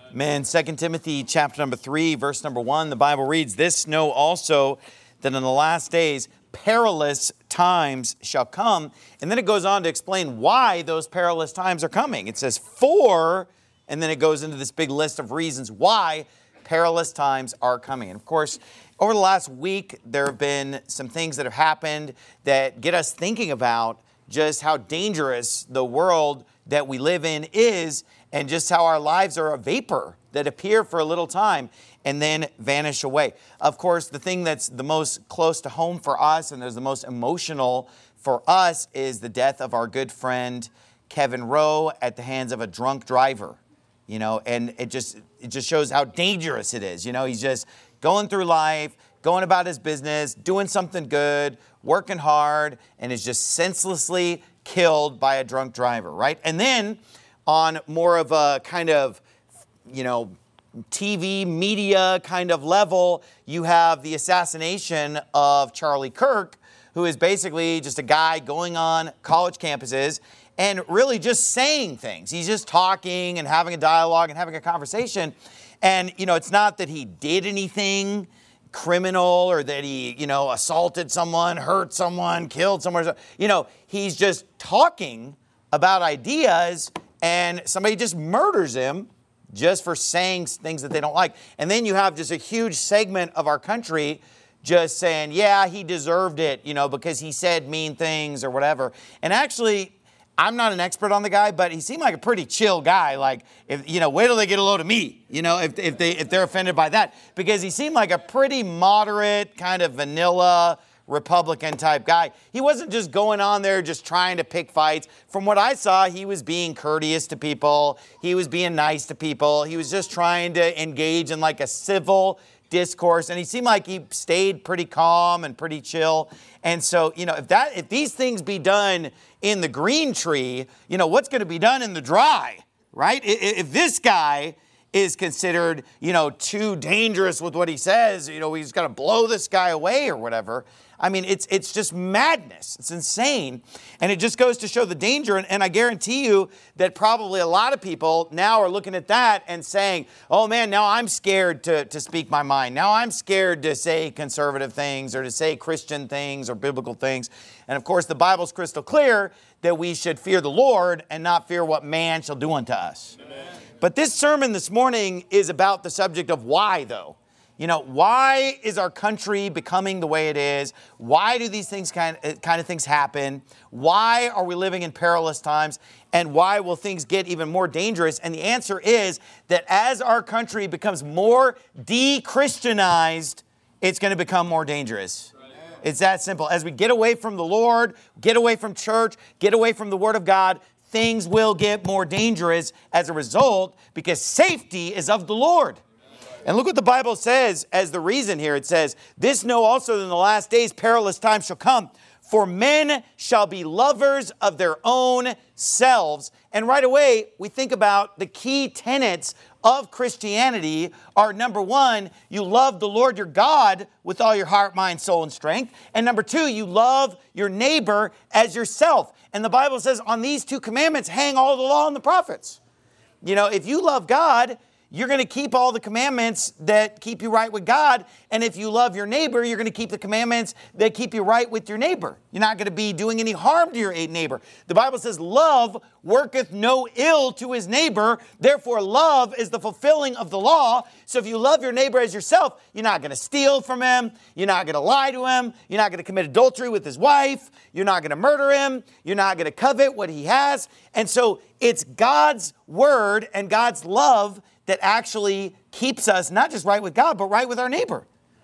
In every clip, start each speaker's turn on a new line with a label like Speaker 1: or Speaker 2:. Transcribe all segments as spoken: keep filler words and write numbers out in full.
Speaker 1: Man, Second Timothy chapter number three, verse number one, the Bible reads, "This know also that in the last days perilous times shall come." And then it goes on to explain why those perilous times are coming. It says, "For," and then it goes into this big list of reasons why perilous times are coming. And of course, over the last week, there have been some things that have happened that get us thinking about just how dangerous the world that we live in is, and just how our lives are a vapor that appear for a little time and then vanish away. Of course, the thing that's the most close to home for us and is the most emotional for us is the death of our good friend Kevin Rowe at the hands of a drunk driver. You know, and it just it just shows how dangerous it is. You know, he's just going through life, going about his business, doing something good, working hard, and is just senselessly killed by a drunk driver, right? And then on more of a kind of, you know, T V media kind of level, you have the assassination of Charlie Kirk, who is basically just a guy going on college campuses and really just saying things. He's just talking and having a dialogue and having a conversation. And, you know, it's not that he did anything criminal or that he, you know, assaulted someone, hurt someone, killed someone. You know, he's just talking about ideas, and somebody just murders him just for saying things that they don't like. And then you have just a huge segment of our country just saying, yeah, he deserved it, you know, because he said mean things or whatever. And actually, I'm not an expert on the guy, but he seemed like a pretty chill guy. Like, if you know, wait till they get a load of me, you know, if if they if they're offended by that, because he seemed like a pretty moderate, kind of vanilla Republican type guy. He wasn't just going on there just trying to pick fights. From what I saw, he was being courteous to people. He was being nice to people. He was just trying to engage in like a civil discourse, and he seemed like he stayed pretty calm and pretty chill. And so, you know, if that if these things be done in the green tree, you know, what's going to be done in the dry, right? If this guy is considered, you know, too dangerous with what he says, you know, he's got to blow this guy away or whatever. I mean, it's it's just madness. It's insane. And it just goes to show the danger. And, and I guarantee you that probably a lot of people now are looking at that and saying, oh man, now I'm scared to, to speak my mind. Now I'm scared to say conservative things or to say Christian things or biblical things. And of course, the Bible's crystal clear that we should fear the Lord and not fear what man shall do unto us. Amen. But this sermon this morning is about the subject of why, though. You know, why is our country becoming the way it is? Why do these things kind of, kind of things happen? Why are we living in perilous times? And why will things get even more dangerous? And the answer is that as our country becomes more de-Christianized, it's going to become more dangerous. It's that simple. As we get away from the Lord, get away from church, get away from the Word of God, things will get more dangerous as a result, because safety is of the Lord. And look what the Bible says as the reason here. It says, "This know also that in the last days perilous times shall come. For men shall be lovers of their own selves." And right away, we think about the key tenets of Christianity are, number one, you love the Lord your God with all your heart, mind, soul, and strength. And number two, you love your neighbor as yourself. And the Bible says on these two commandments hang all the law and the prophets. You know, if you love God, you're going to keep all the commandments that keep you right with God. And if you love your neighbor, you're going to keep the commandments that keep you right with your neighbor. You're not going to be doing any harm to your neighbor. The Bible says, love worketh no ill to his neighbor. Therefore, love is the fulfilling of the law. So if you love your neighbor as yourself, you're not going to steal from him. You're not going to lie to him. You're not going to commit adultery with his wife. You're not going to murder him. You're not going to covet what he has. And so it's God's word and God's love that actually keeps us not just right with God, but right with our neighbor.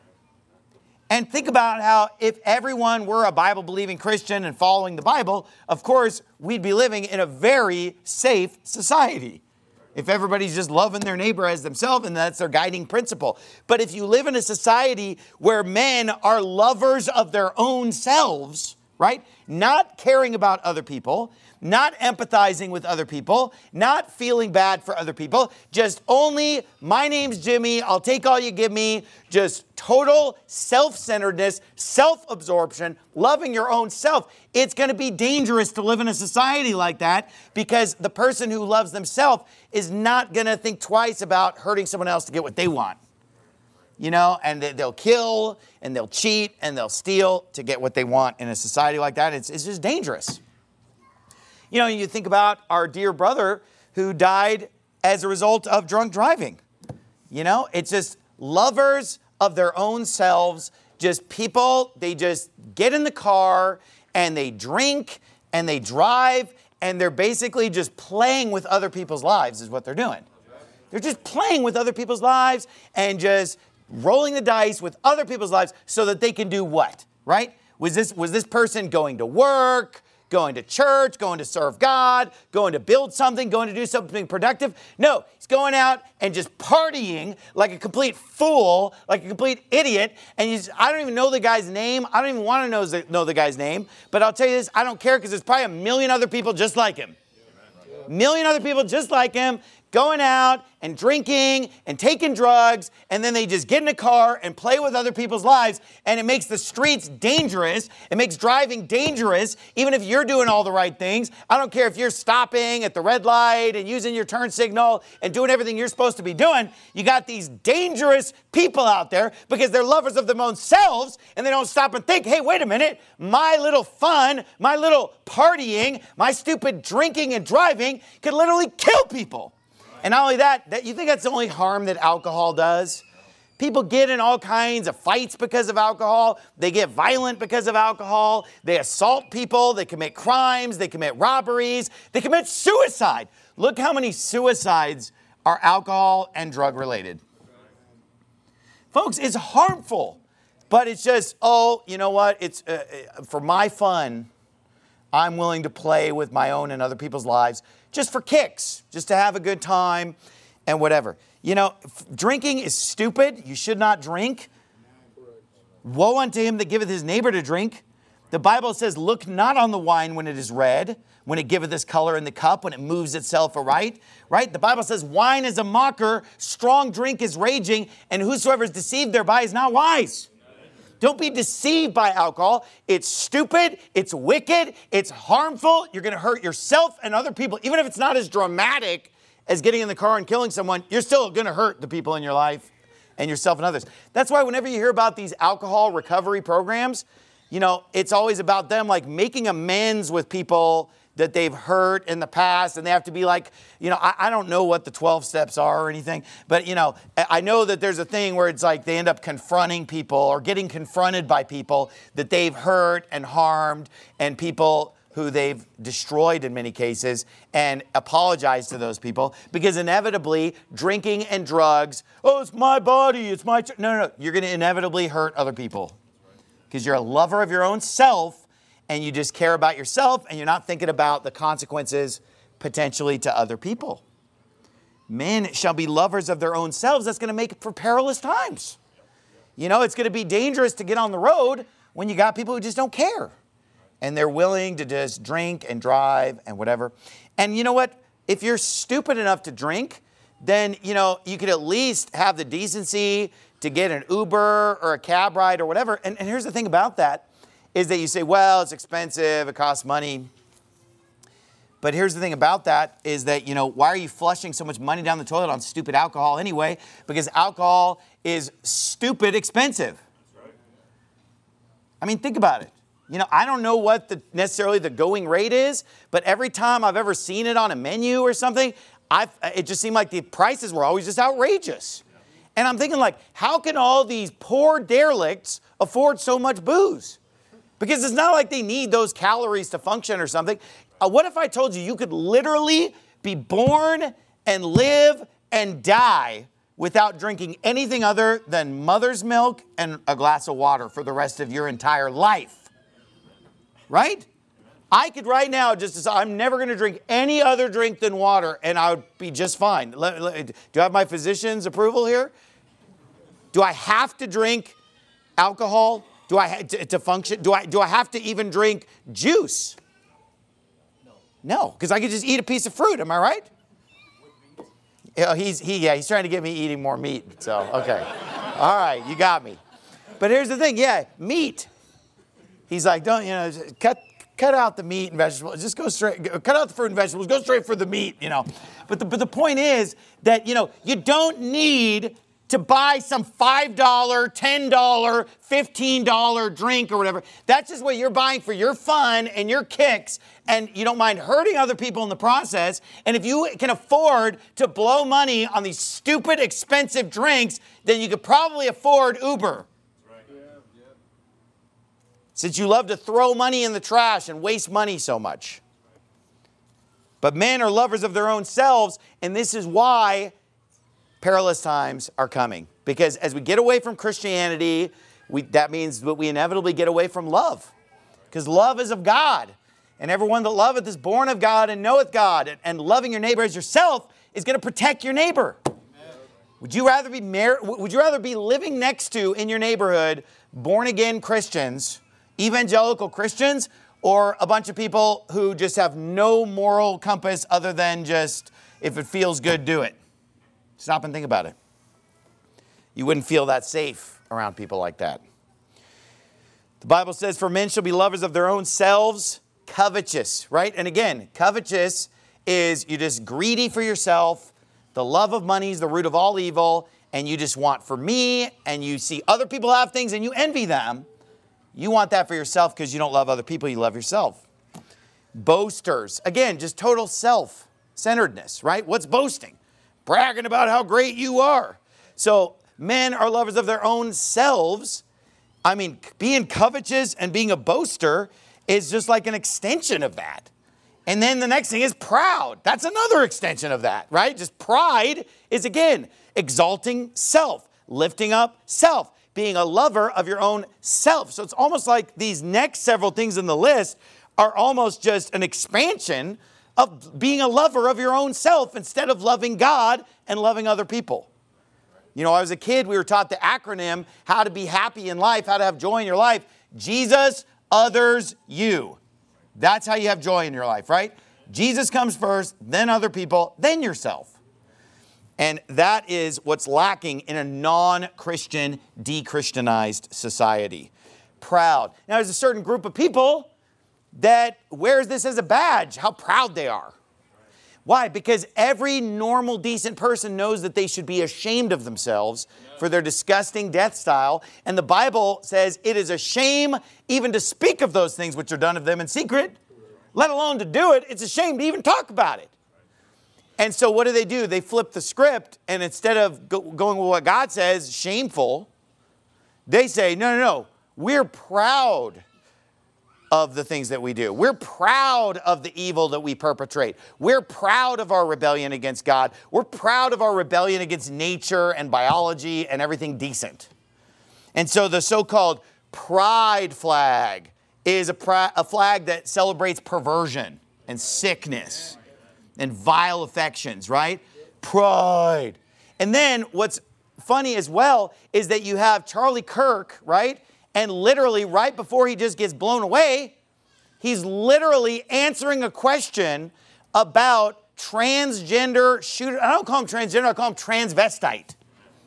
Speaker 1: And think about how if everyone were a Bible-believing Christian and following the Bible, of course, we'd be living in a very safe society. If everybody's just loving their neighbor as themselves and that's their guiding principle. But if you live in a society where men are lovers of their own selves, right? Not caring about other people, not empathizing with other people, not feeling bad for other people, just only, my name's Jimmy, I'll take all you give me, just total self-centeredness, self-absorption, loving your own self. It's going to be dangerous to live in a society like that because the person who loves themselves is not going to think twice about hurting someone else to get what they want. You know, and they'll kill and they'll cheat and they'll steal to get what they want in a society like that. It's, it's just dangerous. You know, you think about our dear brother who died as a result of drunk driving. You know, it's just lovers of their own selves, just people, they just get in the car and they drink and they drive and they're basically just playing with other people's lives is what they're doing. They're just playing with other people's lives and just rolling the dice with other people's lives so that they can do what, right? Was this, was this person going to work, going to church, going to serve God, going to build something, going to do something productive? No, he's going out and just partying like a complete fool, like a complete idiot. And he's, I don't even know the guy's name. I don't even want to know the, know the guy's name. But I'll tell you this, I don't care because there's probably a million other people just like him. A million other people just like him, going out and drinking and taking drugs, and then they just get in a car and play with other people's lives, and it makes the streets dangerous. It makes driving dangerous, even if you're doing all the right things. I don't care if you're stopping at the red light and using your turn signal and doing everything you're supposed to be doing. You got these dangerous people out there because they're lovers of their own selves, and they don't stop and think, hey, wait a minute, my little fun, my little partying, my stupid drinking and driving could literally kill people. And not only that, that, you think that's the only harm that alcohol does? People get in all kinds of fights because of alcohol. They get violent because of alcohol. They assault people. They commit crimes. They commit robberies. They commit suicide. Look how many suicides are alcohol and drug related. Folks, it's harmful. But it's just, oh, you know what? It's uh, for my fun, I'm willing to play with my own and other people's lives just for kicks, just to have a good time and whatever. You know, f- drinking is stupid. You should not drink. Woe unto him that giveth his neighbor to drink. The Bible says, look not on the wine when it is red, when it giveth this color in the cup, when it moves itself aright. Right? The Bible says, wine is a mocker, strong drink is raging, and whosoever is deceived thereby is not wise. Don't be deceived by alcohol. It's stupid. It's wicked. It's harmful. You're going to hurt yourself and other people. Even if it's not as dramatic as getting in the car and killing someone, you're still going to hurt the people in your life and yourself and others. That's why whenever you hear about these alcohol recovery programs, you know, it's always about them like making amends with people that they've hurt in the past, and they have to be like, you know, I, I don't know what the twelve steps are or anything, but, you know, I know that there's a thing where it's like they end up confronting people or getting confronted by people that they've hurt and harmed, and people who they've destroyed in many cases, and apologize to those people, because inevitably drinking and drugs, oh, it's my body, it's my, ch-. no, no, no, you're going to inevitably hurt other people because you're a lover of your own self. And you just care about yourself, and you're not thinking about the consequences potentially to other people. Men shall be lovers of their own selves. That's going to make it for perilous times. You know, it's going to be dangerous to get on the road when you got people who just don't care. And they're willing to just drink and drive and whatever. And you know what? If you're stupid enough to drink, then, you know, you could at least have the decency to get an Uber or a cab ride or whatever. And, and here's the thing about that. Is that you say, well, it's expensive, it costs money. But here's the thing about that is that, you know, why are you flushing so much money down the toilet on stupid alcohol anyway? Because alcohol is stupid expensive. That's right. I mean, think about it. You know, I don't know what the necessarily the going rate is, but every time I've ever seen it on a menu or something, I've, it just seemed like the prices were always just outrageous. Yeah. And I'm thinking like, how can all these poor derelicts afford so much booze? Because it's not like they need those calories to function or something. Uh, what if I told you you could literally be born and live and die without drinking anything other than mother's milk and a glass of water for the rest of your entire life? Right? I could right now just decide I'm never going to drink any other drink than water, and I would be just fine. Let, let, do I have my physician's approval here? Do I have to drink alcohol? Do I to, to function? Do I do I have to even drink juice? No. No, because I could just eat a piece of fruit. Am I right? Yeah, he's, he, yeah, he's trying to get me eating more meat. So, okay. All right, you got me. But here's the thing. Yeah, meat. He's like, don't, you know, cut cut out the meat and vegetables. Just go straight, cut out the fruit and vegetables. Go straight for the meat, you know. But the, but the point is that, you know, you don't need to buy some five dollar, ten dollar, fifteen dollar drink or whatever. That's just what you're buying for your fun and your kicks, and you don't mind hurting other people in the process. And if you can afford to blow money on these stupid, expensive drinks, then you could probably afford Uber. Since you love to throw money in the trash and waste money so much. But men are lovers of their own selves, and this is why perilous times are coming. Because as we get away from Christianity, we, that means that we inevitably get away from love. Because love is of God. And everyone that loveth is born of God and knoweth God. And, and loving your neighbor as yourself is going to protect your neighbor. Amen. Would you rather be mar- Would you rather be living next to, in your neighborhood, born-again Christians, evangelical Christians, or a bunch of people who just have no moral compass other than just, if it feels good, do it? Stop and think about it. You wouldn't feel that safe around people like that. The Bible says, for men shall be lovers of their own selves, covetous, right? And again, covetous is you're just greedy for yourself. The love of money is the root of all evil, and you just want for me, and you see other people have things and you envy them. You want that for yourself because you don't love other people, you love yourself. Boasters, again, just total self-centeredness, right? What's boasting? Bragging about how great you are. So men are lovers of their own selves. I mean, being covetous and being a boaster is just like an extension of that. And then the next thing is proud. That's another extension of that, right? Just pride is, again, exalting self, lifting up self, being a lover of your own self. So it's almost like these next several things in the list are almost just an expansion of being a lover of your own self instead of loving God and loving other people. You know, as a kid, we were taught the acronym, how to be happy in life, how to have joy in your life. Jesus, others, you. That's how you have joy in your life, right? Jesus comes first, then other people, then yourself. And that is what's lacking in a non-Christian, de-Christianized society. Proud. Now, there's a certain group of people that wears this as a badge, how proud they are. Why? Because every normal, decent person knows that they should be ashamed of themselves for their disgusting death style. And the Bible says it is a shame even to speak of those things which are done of them in secret, let alone to do it. It's a shame to even talk about it. And so what do they do? They flip the script, and instead of go, going with what God says, shameful, they say, no, no, no, we're proud of the things that we do. We're proud of the evil that we perpetrate. We're proud of our rebellion against God. We're proud of our rebellion against nature and biology and everything decent. And so the so-called pride flag is a, pri- a flag that celebrates perversion and sickness and vile affections, right? Pride. And then what's funny as well is that you have Charlie Kirk, right? And literally right before he just gets blown away, he's literally answering a question about transgender shooter. I don't call him transgender, I call him transvestite.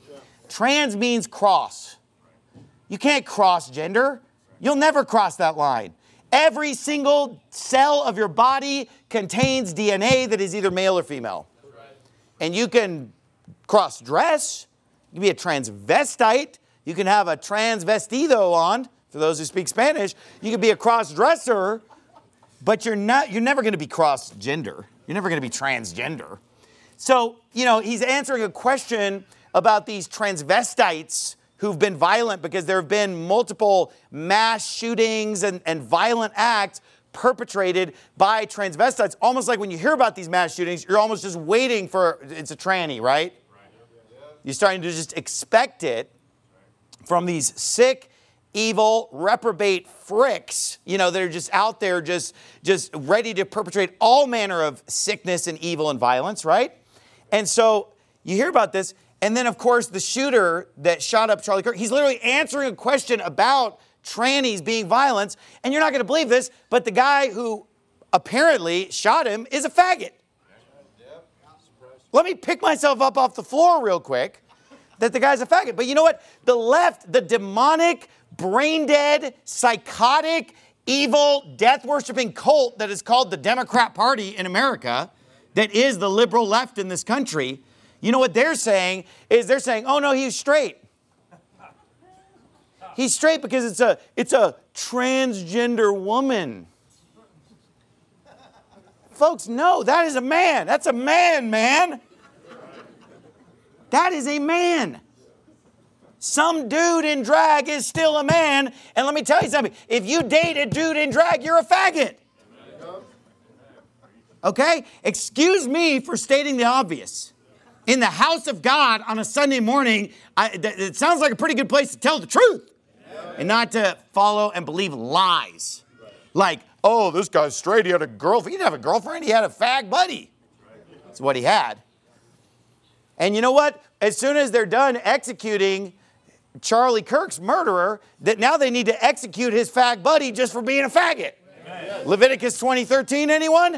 Speaker 1: Trans means cross. You can't cross gender. You'll never cross that line. Every single cell of your body contains D N A that is either male or female. And you can cross-dress. You can be a transvestite. You can have a transvestido on, for those who speak Spanish. You can be a cross-dresser, but you're not, you're never going to be cross-gender. You're never going to be transgender. So, you know, he's answering a question about these transvestites who've been violent because there have been multiple mass shootings and, and violent acts perpetrated by transvestites. Almost like when you hear about these mass shootings, you're almost just waiting for, it's a tranny, right? You're starting to just expect it from these sick, evil, reprobate fricks, you know, that are just out there just, just ready to perpetrate all manner of sickness and evil and violence, right? And so you hear about this. And then, of course, the shooter that shot up Charlie Kirk, he's literally answering a question about trannies being violent. And you're not going to believe this, but the guy who apparently shot him is a faggot. Let me pick myself up off the floor real quick that the guy's a faggot. But you know what? The left, the demonic, brain-dead, psychotic, evil, death-worshiping cult that is called the Democrat Party in America, that is the liberal left in this country, you know what they're saying is they're saying, oh no, he's straight. He's straight because it's a, it's a transgender woman. Folks, no, that is a man. That's a man, man. That is a man. Some dude in drag is still a man. And let me tell you something. If you date a dude in drag, you're a faggot. Okay? Excuse me for stating the obvious. In the house of God on a Sunday morning, I, th- it sounds like a pretty good place to tell the truth. And not to follow and believe lies. Like, oh, this guy's straight. He had a girlfriend. He didn't have a girlfriend. He had a fag buddy. That's what he had. And you know what? As soon as they're done executing Charlie Kirk's murderer, that now they need to execute his fag buddy just for being a faggot. Amen. Leviticus twenty thirteen, anyone?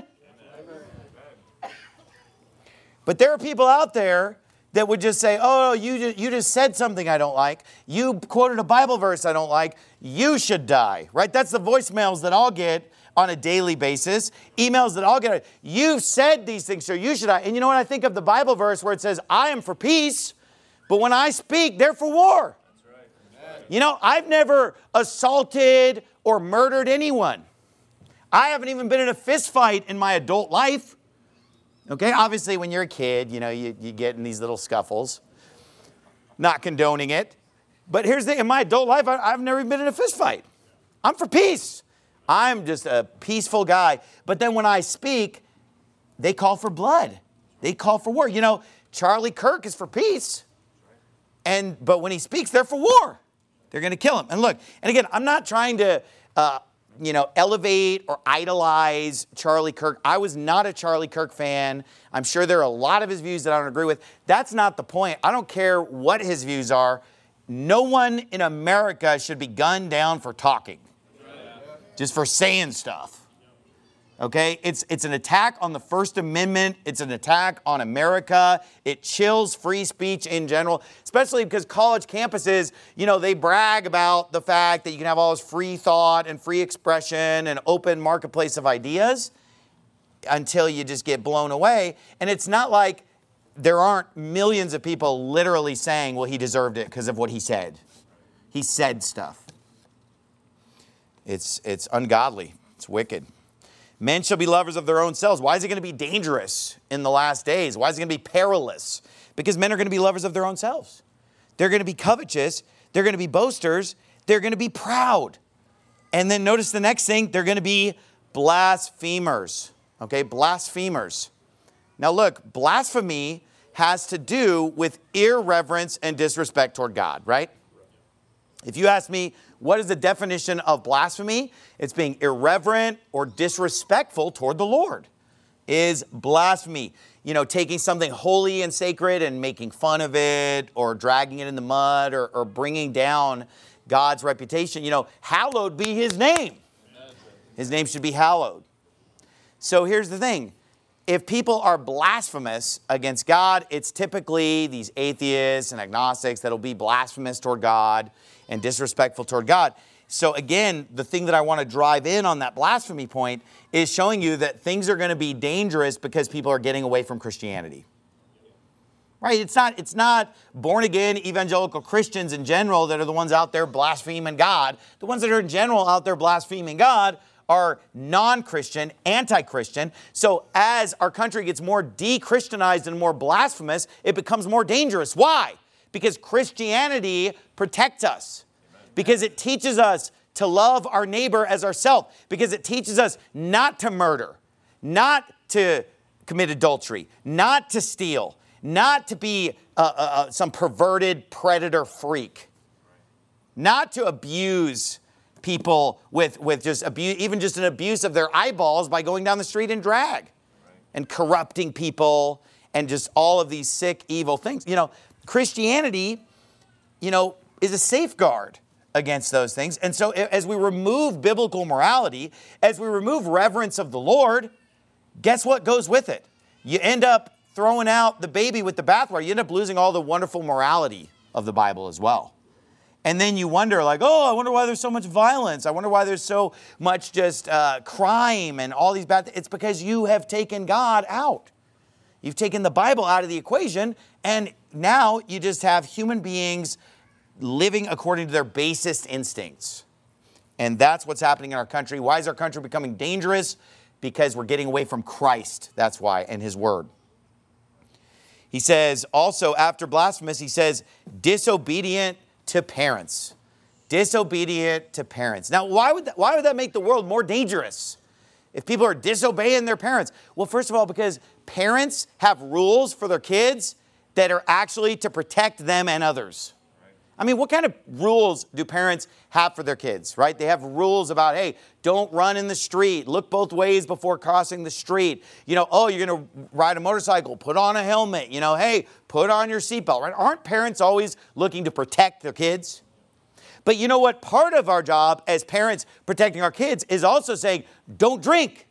Speaker 1: Amen. But there are people out there that would just say, oh, you just, you just said something I don't like. You quoted a Bible verse I don't like. You should die, right? That's the voicemails that I'll get on a daily basis. Emails that I'll get. You've said these things, so you should die. And you know what? I think of the Bible verse where it says, I am for peace, but when I speak, they're for war. That's right. You know, I've never assaulted or murdered anyone. I haven't even been in a fist fight in my adult life. Okay, obviously when you're a kid, you know, you, you get in these little scuffles. Not condoning it. But here's the thing, in my adult life, I, I've never been in a fist fight. I'm for peace. I'm just a peaceful guy. But then when I speak, they call for blood. They call for war. You know, Charlie Kirk is for peace. And but when he speaks, they're for war. They're going to kill him. And look, and again, I'm not trying to, uh, you know, elevate or idolize Charlie Kirk. I was not a Charlie Kirk fan. I'm sure there are a lot of his views that I don't agree with. That's not the point. I don't care what his views are. No one in America should be gunned down for talking. Just for saying stuff. Okay? It's, it's an attack on the First Amendment. It's an attack on America. It chills free speech in general, especially because college campuses, you know, they brag about the fact that you can have all this free thought and free expression and open marketplace of ideas until you just get blown away. And it's not like there aren't millions of people literally saying, well, he deserved it because of what he said. He said stuff. It's, it's ungodly. It's wicked. Men shall be lovers of their own selves. Why is it going to be dangerous in the last days? Why is it going to be perilous? Because men are going to be lovers of their own selves. They're going to be covetous. They're going to be boasters. They're going to be proud. And then notice the next thing. They're going to be blasphemers. Okay, blasphemers. Now look, blasphemy has to do with irreverence and disrespect toward God, right? If you ask me, what is the definition of blasphemy? It's being irreverent or disrespectful toward the Lord is blasphemy. You know, taking something holy and sacred and making fun of it or dragging it in the mud or, or bringing down God's reputation. You know, hallowed be his name. His name should be hallowed. So here's the thing. If people are blasphemous against God, it's typically these atheists and agnostics that'll be blasphemous toward God and disrespectful toward God. So again, the thing that I want to drive in on that blasphemy point is showing you that things are going to be dangerous because people are getting away from Christianity. Right? It's not, it's not born again evangelical Christians in general that are the ones out there blaspheming God. The ones that are in general out there blaspheming God are non-Christian, anti-Christian. So as our country gets more de-Christianized and more blasphemous, it becomes more dangerous. Why? Because Christianity protects us. Because it teaches us to love our neighbor as ourselves. Because it teaches us not to murder, not to commit adultery, not to steal, not to be uh, uh, some perverted predator freak, not to abuse people with, with just abuse, even just an abuse of their eyeballs by going down the street in drag right. and corrupting people and just all of these sick, evil things. You know, Christianity, you know, is a safeguard against those things. And so as we remove biblical morality, as we remove reverence of the Lord, guess what goes with it? You end up throwing out the baby with the bathwater. You end up losing all the wonderful morality of the Bible as well. And then you wonder, like, oh, I wonder why there's so much violence. I wonder why there's so much just uh, crime and all these bad things. It's because you have taken God out. You've taken the Bible out of the equation, and now you just have human beings living according to their basest instincts. And that's what's happening in our country. Why is our country becoming dangerous? Because we're getting away from Christ. That's why, and His Word. He says, also after blasphemous, he says, disobedient to parents. Disobedient to parents. Now, why would that, why would that make the world more dangerous? If people are disobeying their parents? Well, first of all, because parents have rules for their kids that are actually to protect them and others. I mean, what kind of rules do parents have for their kids, right? They have rules about, hey, don't run in the street. Look both ways before crossing the street. You know, oh, you're going to ride a motorcycle. Put on a helmet. You know, hey, put on your seatbelt, right? Aren't parents always looking to protect their kids? But you know what? Part of our job as parents protecting our kids is also saying, don't drink.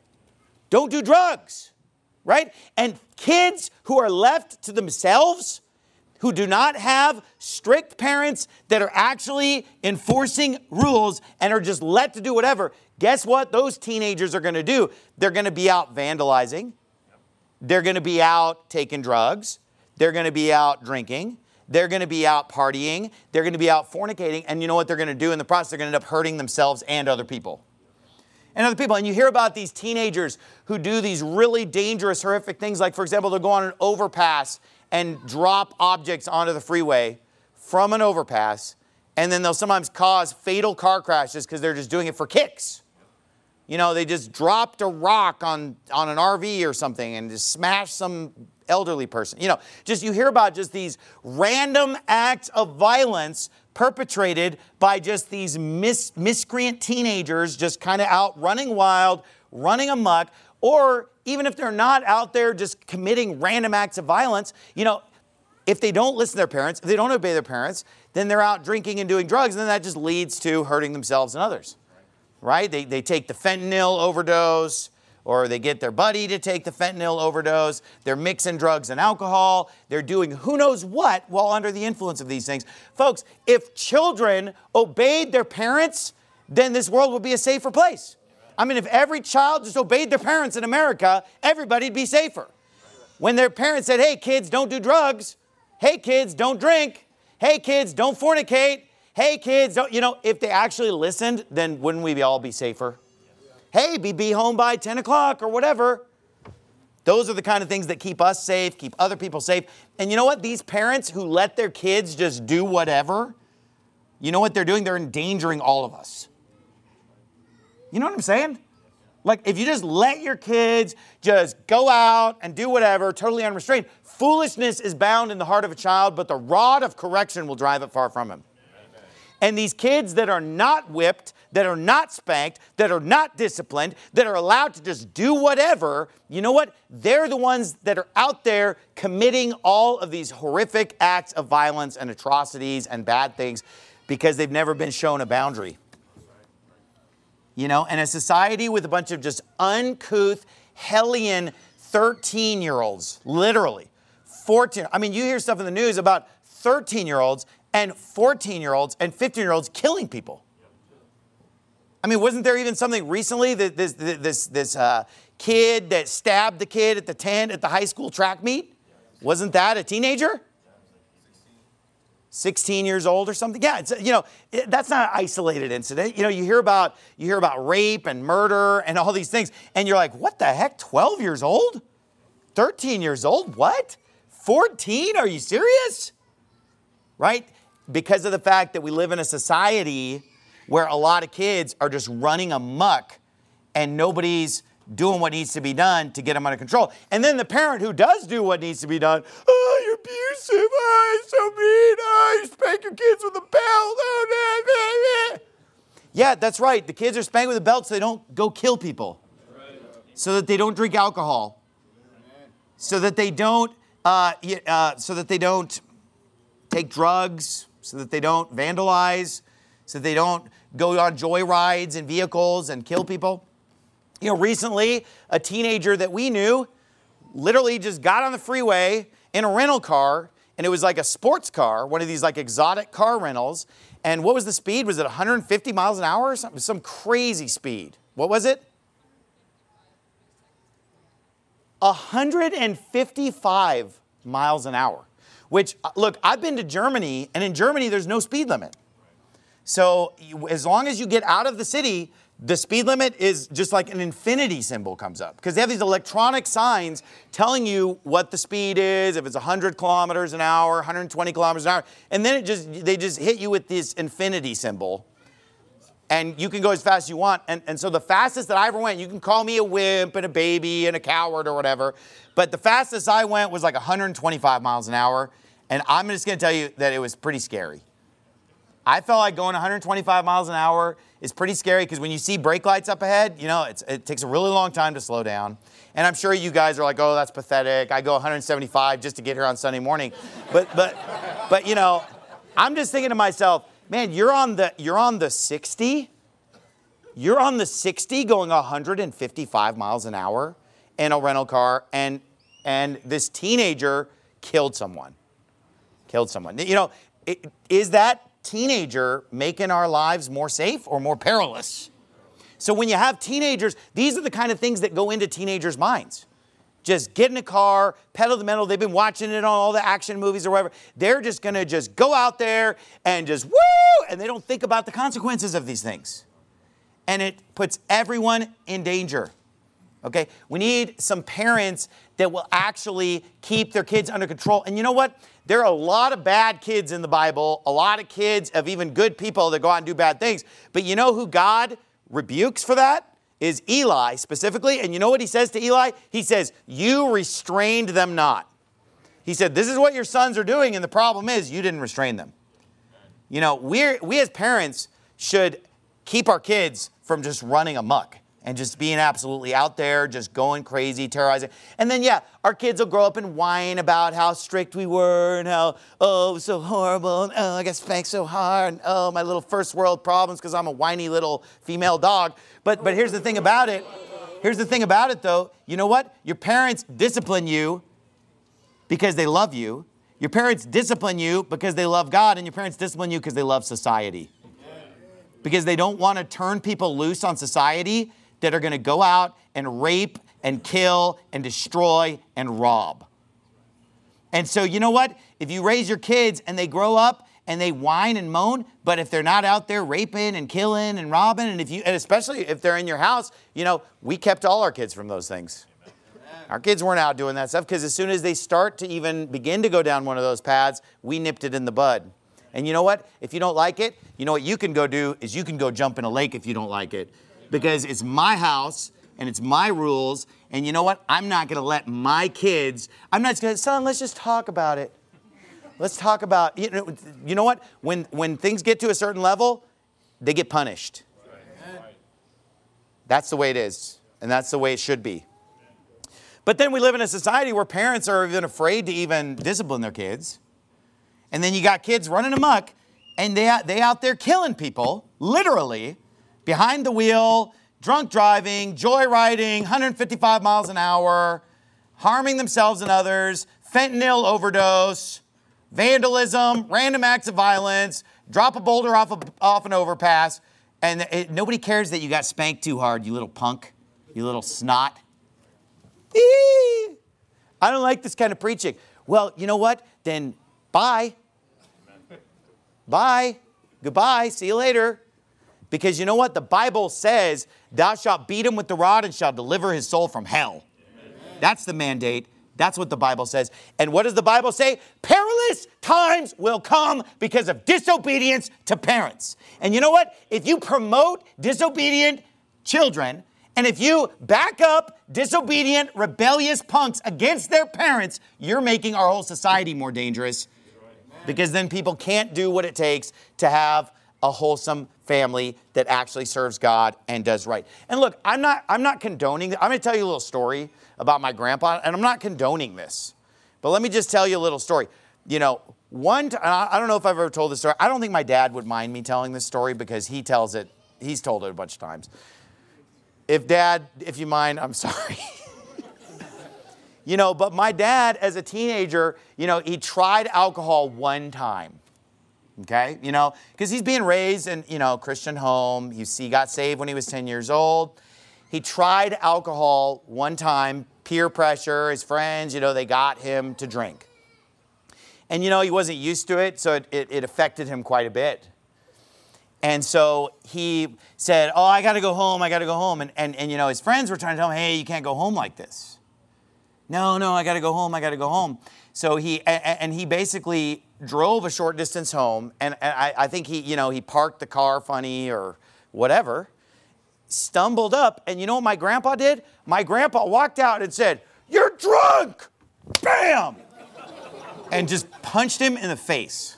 Speaker 1: Don't do drugs, right? And kids who are left to themselves, who do not have strict parents that are actually enforcing rules and are just let to do whatever, guess what those teenagers are going to do? They're going to be out vandalizing. They're going to be out taking drugs. They're going to be out drinking. They're going to be out partying. They're going to be out fornicating. And you know what they're going to do in the process? They're going to end up hurting themselves and other people. And other people. And you hear about these teenagers who do these really dangerous, horrific things. Like, for example, they'll go on an overpass and drop objects onto the freeway from an overpass. And then they'll sometimes cause fatal car crashes because they're just doing it for kicks. You know, they just dropped a rock on, on an R V or something and just smashed some elderly person. You know, just you hear about just these random acts of violence perpetrated by just these mis- miscreant teenagers just kind of out running wild, running amok, or even if they're not out there just committing random acts of violence, you know, if they don't listen to their parents, if they don't obey their parents, then they're out drinking and doing drugs, and then that just leads to hurting themselves and others, right? They, they take the fentanyl overdose, or they get their buddy to take the fentanyl overdose. They're mixing drugs and alcohol. They're doing who knows what while under the influence of these things. Folks, if children obeyed their parents, then this world would be a safer place. I mean, if every child just obeyed their parents in America, everybody'd be safer. When their parents said, hey, kids, don't do drugs. Hey, kids, don't drink. Hey, kids, don't fornicate. Hey, kids, don't, you know, if they actually listened, then wouldn't we all be safer? Hey, be, be home by ten o'clock or whatever. Those are the kind of things that keep us safe, keep other people safe. And you know what? These parents who let their kids just do whatever, you know what they're doing? They're endangering all of us. You know what I'm saying? Like, if you just let your kids just go out and do whatever, totally unrestrained, foolishness is bound in the heart of a child, but the rod of correction will drive it far from him. Amen. And these kids that are not whipped, that are not spanked, that are not disciplined, that are allowed to just do whatever, you know what? They're the ones that are out there committing all of these horrific acts of violence and atrocities and bad things because they've never been shown a boundary. You know, and a society with a bunch of just uncouth, hellion thirteen-year-olds, literally, fourteen. I mean, you hear stuff in the news about thirteen-year-olds and fourteen-year-olds and fifteen-year-olds killing people. I mean, wasn't there even something recently that this this this uh, kid that stabbed the kid at the tent at the high school track meet? Wasn't that a teenager? sixteen years old or something. Yeah, it's, you know, it, that's not an isolated incident. You know, you hear about you hear about rape and murder and all these things, and you're like, what the heck? twelve years old? thirteen years old? What? fourteen? Are you serious? Right? Because of the fact that we live in a society where a lot of kids are just running amok and nobody's doing what needs to be done to get them under control. And then the parent who does do what needs to be done, oh, you're abusive, oh, you're so mean, oh, you spank your kids with a belt, oh, nah, nah, nah. Yeah, that's right. The kids are spanked with a belt so they don't go kill people, so that they don't drink alcohol, so that they don't, uh, uh, so that they don't take drugs, so that they don't vandalize, so they don't go on joy rides in vehicles and kill people. You know, recently, a teenager that we knew literally just got on the freeway in a rental car, and it was like a sports car, one of these like exotic car rentals. And what was the speed? Was it one hundred fifty miles an hour or something? Some crazy speed. What was it? one hundred fifty-five miles an hour. Which, look, I've been to Germany, and in Germany, there's no speed limit. So as long as you get out of the city, the speed limit is just like an infinity symbol comes up. Because they have these electronic signs telling you what the speed is, if it's one hundred kilometers an hour, one hundred twenty kilometers an hour. And then it just they just hit you with this infinity symbol. And you can go as fast as you want. And, and so the fastest that I ever went, you can call me a wimp and a baby and a coward or whatever. But the fastest I went was like one hundred twenty-five miles an hour. And I'm just going to tell you that it was pretty scary. I felt like going one hundred twenty-five miles an hour is pretty scary because when you see brake lights up ahead, you know, it's, it takes a really long time to slow down. And I'm sure you guys are like, oh, that's pathetic. I go one hundred seventy-five just to get here on Sunday morning. But, but, but you know, I'm just thinking to myself, man, you're on the, you're on the sixty. You're on the sixty going one hundred fifty-five miles an hour in a rental car. And, and this teenager killed someone. Killed someone. You know, it, is that teenager making our lives more safe or more perilous? So when you have teenagers, these are the kind of things that go into teenagers' minds. Just get in a car, pedal the metal. They've been watching it on all the action movies or whatever. They're just going to just go out there and just woo! And they don't think about the consequences of these things. And it puts everyone in danger. Okay? We need some parents that will actually keep their kids under control. And you know what? There are a lot of bad kids in the Bible, a lot of kids of even good people that go out and do bad things. But you know who God rebukes for that? Is Eli specifically. And you know what he says to Eli? He says, you restrained them not. He said, this is what your sons are doing, and the problem is you didn't restrain them. You know, we're, we as parents should keep our kids from just running amok and just being absolutely out there, just going crazy, terrorizing. And then, yeah, our kids will grow up and whine about how strict we were and how, oh, it was so horrible, and oh, I got spanked so hard, and oh, my little first world problems because I'm a whiny little female dog. But, but here's the thing about it. Here's the thing about it, though. You know what? Your parents discipline you because they love you. Your parents discipline you because they love God, and your parents discipline you because they love society. Because they don't want to turn people loose on society that are going to go out and rape and kill and destroy and rob. And so you know what? If you raise your kids and they grow up and they whine and moan, but if they're not out there raping and killing and robbing, and if you, and especially if they're in your house, you know, we kept all our kids from those things. Our kids weren't out doing that stuff because as soon as they start to even begin to go down one of those paths, we nipped it in the bud. And you know what? If you don't like it, you know what you can go do is you can go jump in a lake if you don't like it. Because it's my house and it's my rules. And you know what? I'm not going to let my kids, I'm not just going to, son, let's just talk about it. Let's talk about, you know, you know what? When, when things get to a certain level, they get punished. That's the way it is. And that's the way it should be. But then we live in a society where parents are even afraid to even discipline their kids. And then you got kids running amok and they, they out there killing people, literally, behind the wheel, drunk driving, joyriding, one hundred fifty-five miles an hour, harming themselves and others, fentanyl overdose, vandalism, random acts of violence, drop a boulder off, a, off an overpass, and it, nobody cares that you got spanked too hard, you little punk, you little snot. Eee! I don't like this kind of preaching. Well, you know what? Then bye. Bye. Goodbye. See you later. Because you know what? The Bible says, thou shalt beat him with the rod and shalt deliver his soul from hell. Amen. That's the mandate. That's what the Bible says. And what does the Bible say? Perilous times will come because of disobedience to parents. And you know what? If you promote disobedient children, and if you back up disobedient, rebellious punks against their parents, you're making our whole society more dangerous. Because then people can't do what it takes to have a wholesome family that actually serves God and does right. And look, I'm not, I'm not condoning, I'm going to tell you a little story about my grandpa, and I'm not condoning this. But let me just tell you a little story. You know, one time, I don't know if I've ever told this story. I don't think my dad would mind me telling this story because he tells it, he's told it a bunch of times. If Dad, if you mind, I'm sorry. You know, but my dad, as a teenager, you know, he tried alcohol one time. Okay, you know, because he's being raised in, you know, Christian home. He, he got saved when he was ten years old. He tried alcohol one time, peer pressure, his friends, you know, they got him to drink. And, you know, he wasn't used to it, so it, it, it affected him quite a bit. And so he said, oh, I got to go home, I got to go home. And, and, and, you know, his friends were trying to tell him, hey, you can't go home like this. No, no, I got to go home, I got to go home. So he, and, and he basically drove a short distance home. And, and I, I think he, you know, he parked the car funny or whatever, stumbled up. And you know what my grandpa did? My grandpa walked out and said, you're drunk! Bam! And just punched him in the face.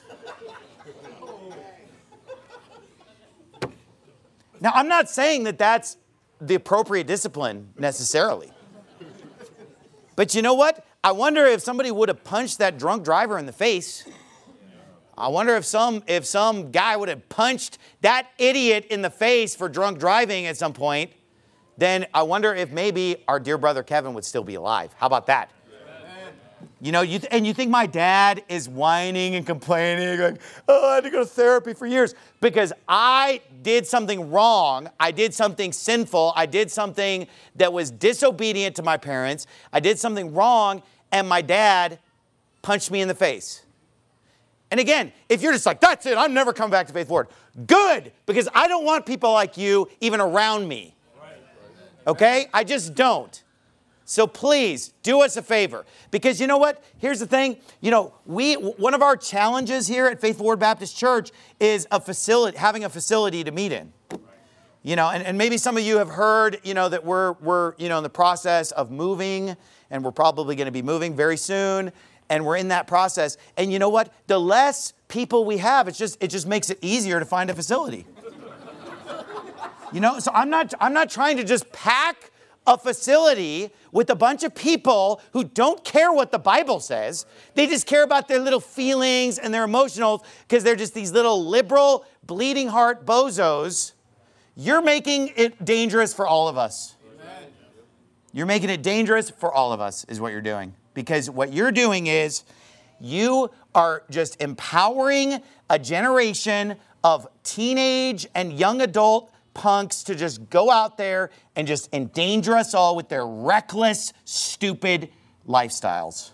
Speaker 1: Now, I'm not saying that that's the appropriate discipline necessarily. But you know what? I wonder if somebody would have punched that drunk driver in the face. I wonder if some, if some guy would have punched that idiot in the face for drunk driving at some point. Then I wonder if maybe our dear brother Kevin would still be alive. How about that? You know, you th- and you think my dad is whining and complaining, like, oh, I had to go to therapy for years. Because I did something wrong. I did something sinful. I did something that was disobedient to my parents. I did something wrong, and my dad punched me in the face. And again, if you're just like, that's it, I'm never coming back to Faith Forward. Good, because I don't want people like you even around me. Okay? I just don't. So please do us a favor, because you know what? Here's the thing. You know, we one of our challenges here at Faith Forward Baptist Church is a facility, having a facility to meet in. You know, and, and maybe some of you have heard, you know, that we're we're you know in the process of moving, and we're probably going to be moving very soon, and we're in that process. And you know what? The less people we have, it's just it just makes it easier to find a facility. You know, so I'm not I'm not trying to just pack a facility with a bunch of people who don't care what the Bible says. They just care about their little feelings and their emotionals because they're just these little liberal, bleeding heart bozos. You're making it dangerous for all of us. Amen. You're making it dangerous for all of us is what you're doing. Because what you're doing is you are just empowering a generation of teenage and young adult punks to just go out there and just endanger us all with their reckless, stupid lifestyles.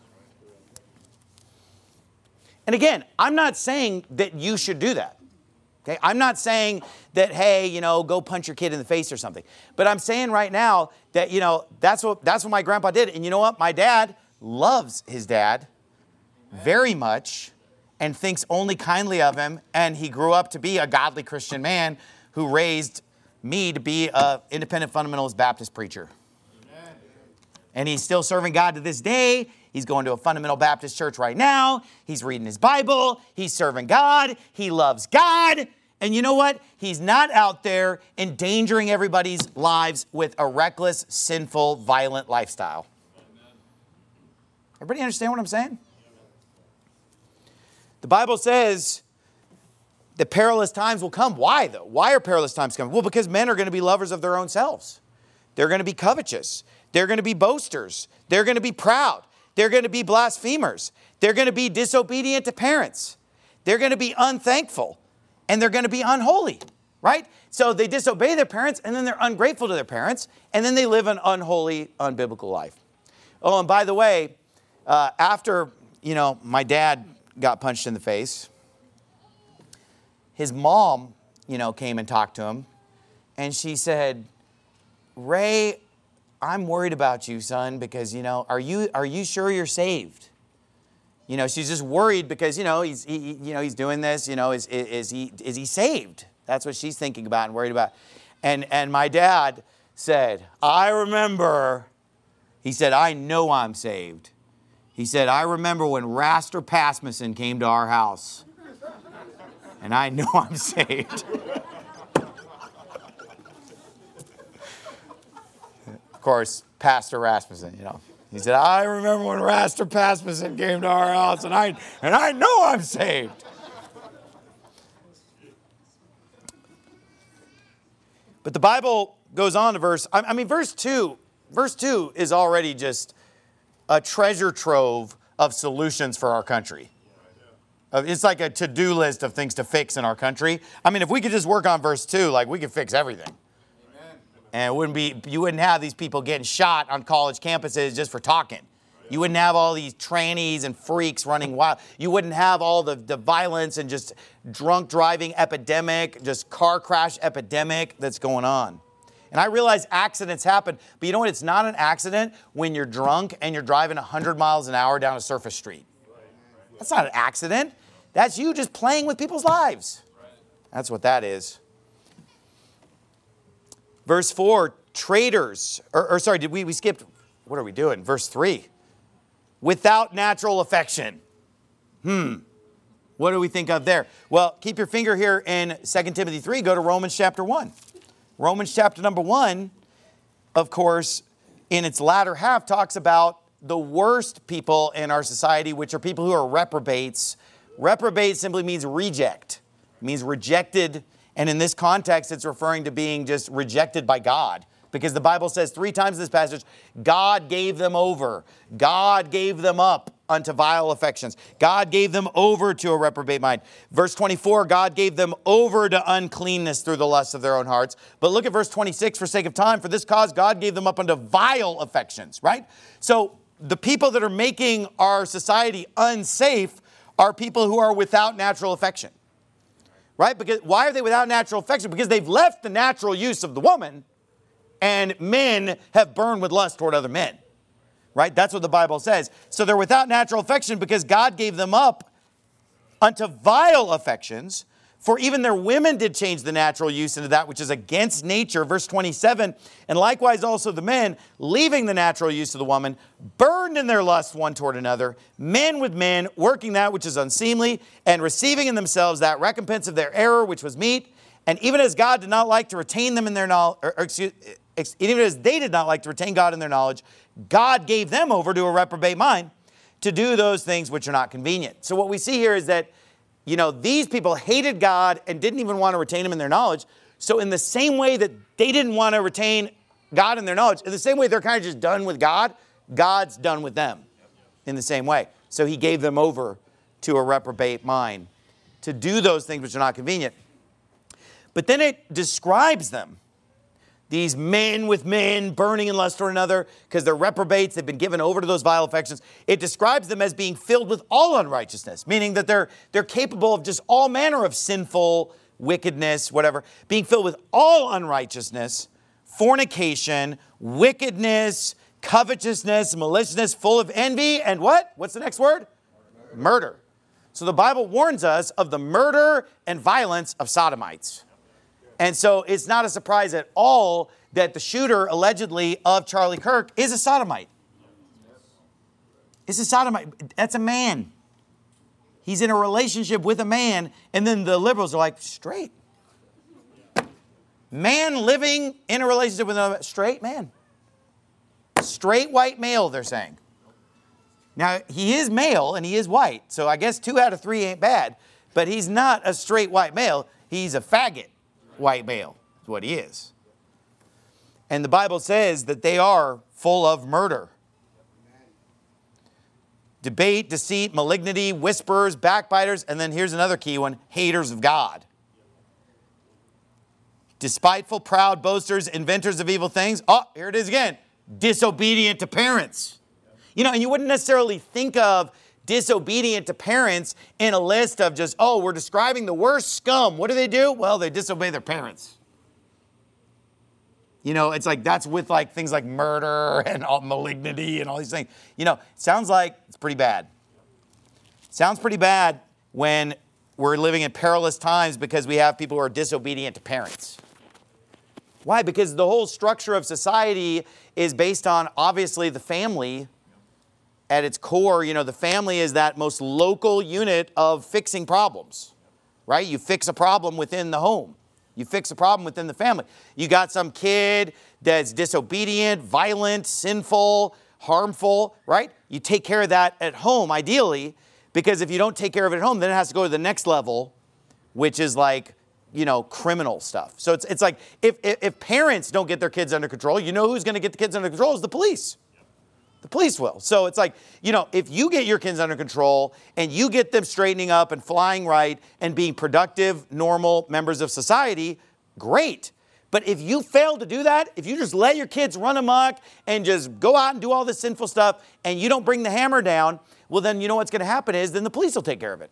Speaker 1: And again, I'm not saying that you should do that. Okay? I'm not saying that, hey, you know, go punch your kid in the face or something. But I'm saying right now that, you know, that's what that's what my grandpa did. And you know what? My dad loves his dad very much and thinks only kindly of him. And he grew up to be a godly Christian man who raised me to be an independent fundamentalist Baptist preacher. Amen. And he's still serving God to this day. He's going to a fundamental Baptist church right now. He's reading his Bible. He's serving God. He loves God. And you know what? He's not out there endangering everybody's lives with a reckless, sinful, violent lifestyle. Amen. Everybody understand what I'm saying? The Bible says the perilous times will come. Why, though? Why are perilous times coming? Well, because men are going to be lovers of their own selves. They're going to be covetous. They're going to be boasters. They're going to be proud. They're going to be blasphemers. They're going to be disobedient to parents. They're going to be unthankful. And they're going to be unholy, right? So they disobey their parents, and then they're ungrateful to their parents, and then they live an unholy, unbiblical life. Oh, and by the way, uh, after, you know, my dad got punched in the face, his mom, you know, came and talked to him, and she said, Ray, I'm worried about you, son, because, you know, are you are you sure you're saved? You know, she's just worried because, you know, he's he, you know, he's doing this, you know, is, is is he is he saved? That's what she's thinking about and worried about. And and my dad said, I remember, he said, I know I'm saved. He said, I remember when Raster Pasmussen came to our house. And I know I'm saved. Of course, Pastor Rasmussen, you know. He said, I remember when Raster Pasmussen came to our house, and I, and I know I'm saved. But the Bible goes on to verse, I mean, verse two, verse two is already just a treasure trove of solutions for our country. It's like a to-do list of things to fix in our country. I mean, if we could just work on verse two, like we could fix everything. Amen. And it wouldn't be, you wouldn't have these people getting shot on college campuses just for talking. You wouldn't have all these trannies and freaks running wild. You wouldn't have all the, the violence and just drunk driving epidemic, just car crash epidemic that's going on. And I realize accidents happen, but you know what? It's not an accident when you're drunk and you're driving one hundred miles an hour down a surface street. That's not an accident. That's you just playing with people's lives. That's what that is. Verse four, traitors, or, or sorry, did we, we skipped, what are we doing? Verse three, without natural affection. Hmm. What do we think of there? Well, keep your finger here in Second Timothy three. Go to Romans chapter one. Romans chapter number one, of course, in its latter half, talks about the worst people in our society, which are people who are reprobates. Reprobate simply means reject. It means rejected. And in this context, it's referring to being just rejected by God. Because the Bible says three times in this passage, God gave them over. God gave them up unto vile affections. God gave them over to a reprobate mind. Verse twenty-four, God gave them over to uncleanness through the lusts of their own hearts. But look at verse twenty-six for sake of time. For this cause, God gave them up unto vile affections, right? So the people that are making our society unsafe are people who are without natural affection, right? Because why are they without natural affection? Because they've left the natural use of the woman, and men have burned with lust toward other men, right? That's what the Bible says. So they're without natural affection because God gave them up unto vile affections. For even their women did change the natural use into that which is against nature. Verse twenty-seven, and likewise also the men, leaving the natural use of the woman, burned in their lust one toward another, men with men, working that which is unseemly, and receiving in themselves that recompense of their error which was meet. And even as God did not like to retain them in their knowledge, or, or excuse, even as they did not like to retain God in their knowledge, God gave them over to a reprobate mind to do those things which are not convenient. So what we see here is that, you know, these people hated God and didn't even want to retain him in their knowledge. So in the same way that they didn't want to retain God in their knowledge, in the same way they're kind of just done with God, God's done with them in the same way. So he gave them over to a reprobate mind to do those things which are not convenient. But then it describes them. These men with men burning in lust toward another because they're reprobates. They've been given over to those vile affections. It describes them as being filled with all unrighteousness, meaning that they're, they're capable of just all manner of sinful wickedness, whatever, being filled with all unrighteousness, fornication, wickedness, covetousness, maliciousness, full of envy, and what? What's the next word? Murder. Murder. So the Bible warns us of the murder and violence of sodomites. And so it's not a surprise at all that the shooter, allegedly, of Charlie Kirk is a sodomite. It's a sodomite. That's a man. He's in a relationship with a man, and then the liberals are like, straight. Man living in a relationship with another straight man. Straight white male, they're saying. Now, he is male and he is white, so I guess two out of three ain't bad, but he's not a straight white male. He's a faggot white male is what he is. And the Bible says that they are full of murder. Debate, deceit, malignity, whisperers, backbiters, and then here's another key one, haters of God. Despiteful, proud, boasters, inventors of evil things. Oh, here it is again. Disobedient to parents. You know, and you wouldn't necessarily think of disobedient to parents in a list of just, oh, we're describing the worst scum. What do they do? Well, they disobey their parents. You know, it's like that's with like things like murder and all malignity and all these things. You know, it sounds like it's pretty bad. Sounds pretty bad when we're living in perilous times because we have people who are disobedient to parents. Why? Because the whole structure of society is based on, obviously, the family. At its core, you know, the family is that most local unit of fixing problems, right? You fix a problem within the home. You fix a problem within the family. You got some kid that's disobedient, violent, sinful, harmful, right? You take care of that at home, ideally, because if you don't take care of it at home, then it has to go to the next level, which is like, you know, criminal stuff. So it's it's like if, if, if parents don't get their kids under control, you know who's going to get the kids under control is the police. The police will. So it's like, you know, if you get your kids under control and you get them straightening up and flying right and being productive, normal members of society, great. But if you fail to do that, if you just let your kids run amok and just go out and do all this sinful stuff and you don't bring the hammer down, well, then you know what's going to happen is then the police will take care of it.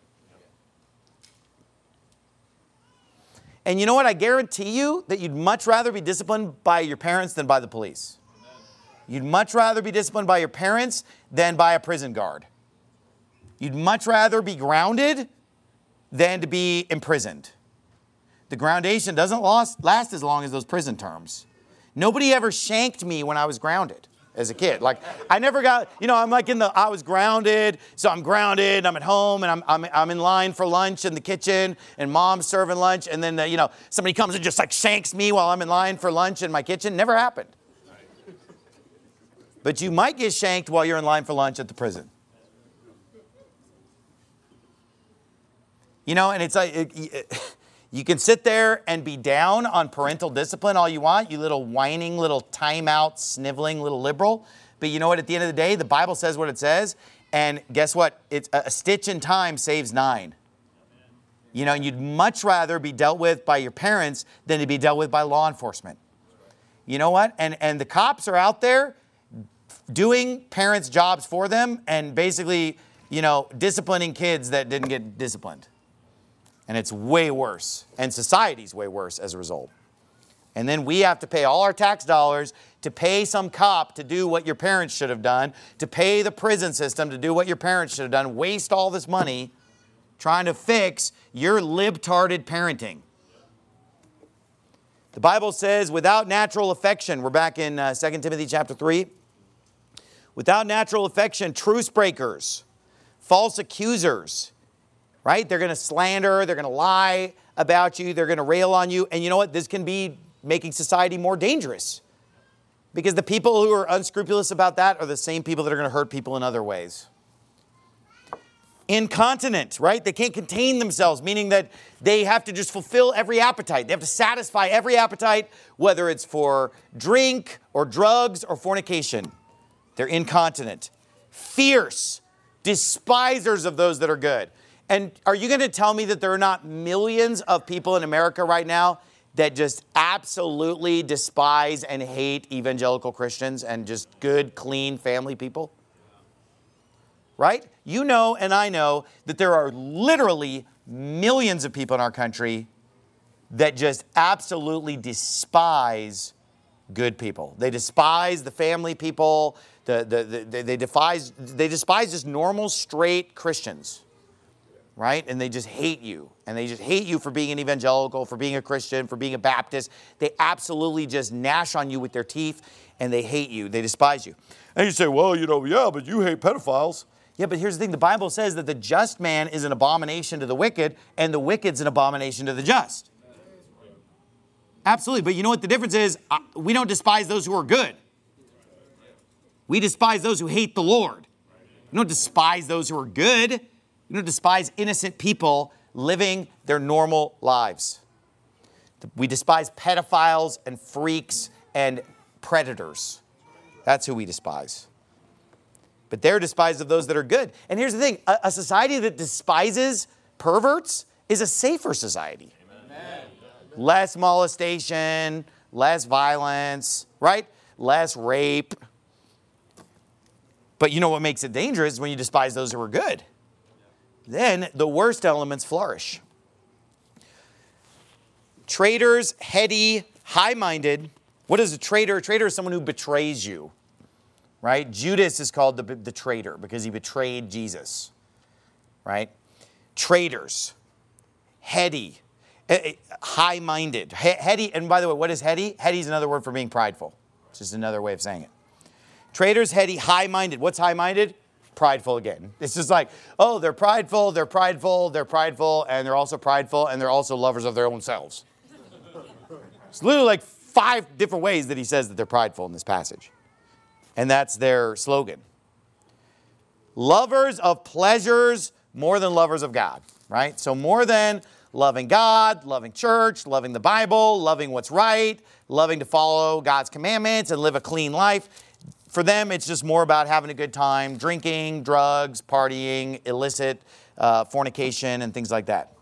Speaker 1: And you know what? I guarantee you that you'd much rather be disciplined by your parents than by the police. You'd much rather be disciplined by your parents than by a prison guard. You'd much rather be grounded than to be imprisoned. The groundation doesn't last, last as long as those prison terms. Nobody ever shanked me when I was grounded as a kid. Like, I never got, you know, I'm like in the, I was grounded, so I'm grounded, I'm at home, and I'm, I'm, I'm in line for lunch in the kitchen, and mom's serving lunch, and then, uh, you know, somebody comes and just like shanks me while I'm in line for lunch in my kitchen. Never happened. But you might get shanked while you're in line for lunch at the prison. You know, and it's like, it, it, you can sit there and be down on parental discipline all you want, you little whining, little timeout, sniveling little liberal. But you know what? At the end of the day, the Bible says what it says. And guess what? It's a stitch in time saves nine. You know, you'd much rather be dealt with by your parents than to be dealt with by law enforcement. You know what? And, and the cops are out there doing parents' jobs for them and basically, you know, disciplining kids that didn't get disciplined. And it's way worse. And society's way worse as a result. And then we have to pay all our tax dollars to pay some cop to do what your parents should have done, to pay the prison system to do what your parents should have done, waste all this money trying to fix your libtarded parenting. The Bible says, without natural affection, we're back in uh, Second Timothy chapter three. Without natural affection, truce breakers, false accusers, right? They're going to slander, they're going to lie about you, they're going to rail on you. And you know what? This can be making society more dangerous. Because the people who are unscrupulous about that are the same people that are going to hurt people in other ways. Incontinent, right? They can't contain themselves, meaning that they have to just fulfill every appetite. They have to satisfy every appetite, whether it's for drink or drugs or fornication. They're incontinent. Fierce, despisers of those that are good. And are you going to tell me that there are not millions of people in America right now that just absolutely despise and hate evangelical Christians and just good, clean family people? Right? You know and I know that there are literally millions of people in our country that just absolutely despise good people. They despise the family people. The, the, the, they, despise, they despise just normal, straight Christians. Right? And they just hate you. And they just hate you for being an evangelical, for being a Christian, for being a Baptist. They absolutely just gnash on you with their teeth, and they hate you. They despise you. And you say, well, you know, yeah, but you hate pedophiles. Yeah, but here's the thing. The Bible says that the just man is an abomination to the wicked, and the wicked's an abomination to the just. Absolutely. But you know what the difference is? We don't despise those who are good. We despise those who hate the Lord. We don't despise those who are good. We don't despise innocent people living their normal lives. We despise pedophiles and freaks and predators. That's who we despise. But they're despised of those that are good. And here's the thing. A, a society that despises perverts is a safer society. Amen. Less molestation, less violence, right? Less rape. But you know what makes it dangerous? When you despise those who are good. Then the worst elements flourish. Traitors, heady, high-minded. What is a traitor? A traitor is someone who betrays you, right? Judas is called the, the traitor because he betrayed Jesus, right? Traitors, heady, high-minded. Heady, and by the way, what is heady? Heady is another word for being prideful. It's just another way of saying it. Traitors, heady, high-minded. What's high-minded? Prideful again. It's just like, oh, they're prideful, they're prideful, they're prideful, and they're also prideful, and they're also lovers of their own selves. It's literally like five different ways that he says that they're prideful in this passage. And that's their slogan. Lovers of pleasures more than lovers of God, right? So more than loving God, loving church, loving the Bible, loving what's right, loving to follow God's commandments and live a clean life. For them, it's just more about having a good time, drinking, drugs, partying, illicit uh, fornication, and things like that.